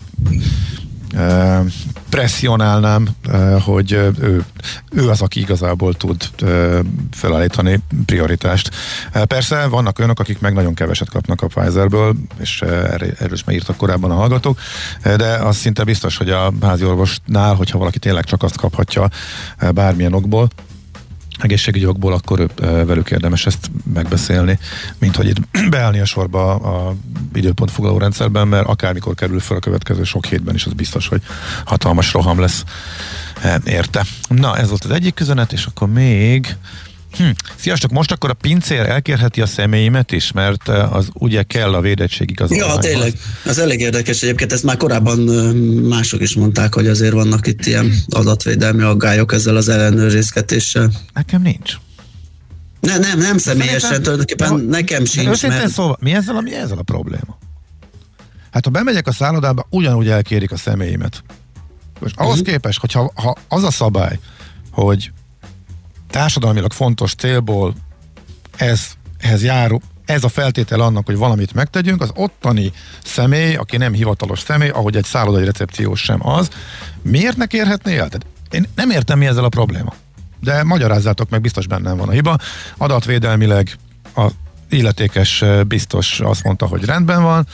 [SPEAKER 5] presszionálnám, hogy ő az, aki igazából tud felállítani prioritást. Persze vannak olyanok, akik meg nagyon keveset kapnak a Pfizerből, és erről is már írtak korábban a hallgatók, de az szinte biztos, hogy a házi orvosnál, hogyha valaki tényleg csak azt kaphatja bármilyen okból, egészségügyi okból, akkor velük érdemes ezt megbeszélni, mint hogy itt beállni a sorba a időpontfoglaló rendszerben, mert akármikor kerül fel a következő sok hétben is, az biztos, hogy hatalmas roham lesz érte. Na, ez volt az egyik üzenet, és akkor még sziasztok, most akkor a pincér elkérheti a személyimet is, mert az ugye kell a védettség igazolványhoz.
[SPEAKER 6] Ja, tényleg. Ez elég érdekes egyébként, ezt már korábban mások is mondták, hogy azért vannak itt ilyen adatvédelmi aggályok ezzel az ellenőrizgetéssel.
[SPEAKER 5] Nekem nincs.
[SPEAKER 6] Nem személyesen, tulajdonképpen nekem sincs.
[SPEAKER 5] Őszintén szóval, mi ezzel a probléma? Hát ha bemegyek a szállodába, ugyanúgy elkérik a személyimet. Most ahhoz képest, hogyha az a szabály, hogy társadalmilag fontos célból ehhez járó, ez a feltétel annak, hogy valamit megtegyünk, az ottani személy, aki nem hivatalos személy, ahogy egy szállodai recepciós sem az, miért ne kérhetné el? Tehát én nem értem, mi ezzel a probléma. De magyarázzátok meg, biztos bennem van a hiba. Adatvédelmileg a illetékes biztos azt mondta, hogy rendben van.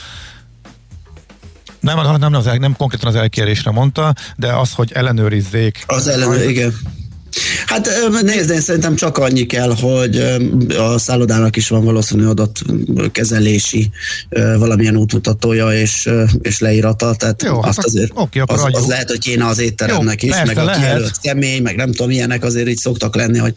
[SPEAKER 5] Nem konkrétan az elkérésre mondta, de az, hogy ellenőrizzék.
[SPEAKER 6] Igen. Hát nézd, én szerintem csak annyi kell, hogy a szállodának is van valószínű adatkezelési valamilyen útmutatója és leírata, tehát jó, azt azért az lehet, hogy kéne az étteremnek is, meg a kijelölt személy, meg nem tudom, ilyenek azért így szoktak lenni, hogy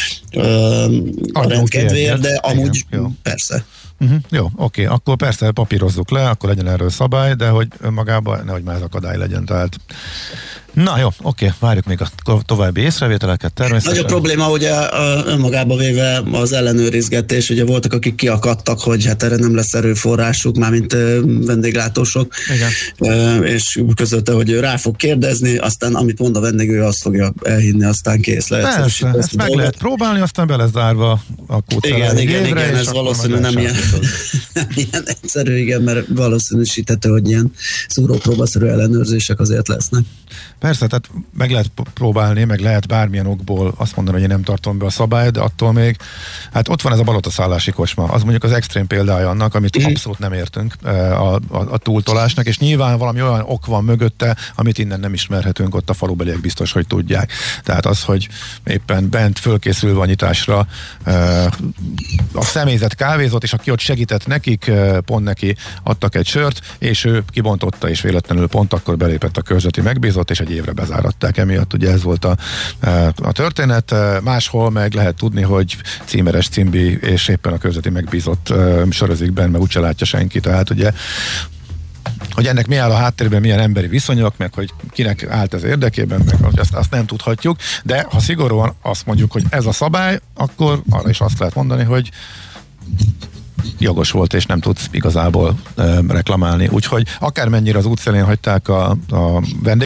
[SPEAKER 6] a rendkedvéért, de amúgy persze.
[SPEAKER 5] Jó, oké, akkor persze papírozzuk le, akkor legyen erről szabály, de hogy önmagában nehogy már ez akadály legyen, tehát na jó, oké, várjuk még a további észrevételeket természetesen.
[SPEAKER 6] Nagy a probléma, ugye önmagába véve az ellenőrizgetés, ugye voltak, akik kiakadtak, hogy hát erre nem lesz erőforrásuk, mármint vendéglátósok, és közölte, hogy ő rá fog kérdezni, aztán amit mond a vendég, ő azt fogja elhinni, aztán kész lehet.
[SPEAKER 5] Persze, ezt meg lehet próbálni, aztán be lesz zárva a kódszeráig
[SPEAKER 6] igen, ez valószínű nem ilyen egyszerű, igen, mert valószínűsíthető, hogy ilyen szúrópróbaszerű ellenőrzések azért lesznek.
[SPEAKER 5] Persze, tehát meg lehet próbálni, meg lehet bármilyen okból azt mondani, hogy én nem tartom be a szabályt, de attól még, hát ott van ez a balotaszállási kocsma. Az mondjuk az extrém példája annak, amit abszolút nem értünk a túltolásnak, és nyilván valami olyan ok van mögötte, amit innen nem ismerhetünk, ott a falubeliek biztos, hogy tudják. Tehát az, hogy éppen bent fölkészülve a nyitásra a személyzet kávézott, és aki ott segített nekik, pont neki adtak egy sört, és ő kibontotta, és véletlenül pont akkor belépett a körzeti megbízott, és egy évre bezáratták emiatt. Ugye ez volt a történet. Máshol meg lehet tudni, hogy címeres cimbi, és éppen a körzeti megbízott sörözik benne, mert úgyse látja senki. Tehát ugye hogy ennek mi áll a háttérben, milyen emberi viszonyok, meg hogy kinek állt ez érdekében, meg azt nem tudhatjuk, de ha szigorúan azt mondjuk, hogy ez a szabály, akkor arra is azt lehet mondani, hogy jogos volt, és nem tudsz igazából reklamálni. Úgyhogy akármennyire az útszélén hagyták a vendég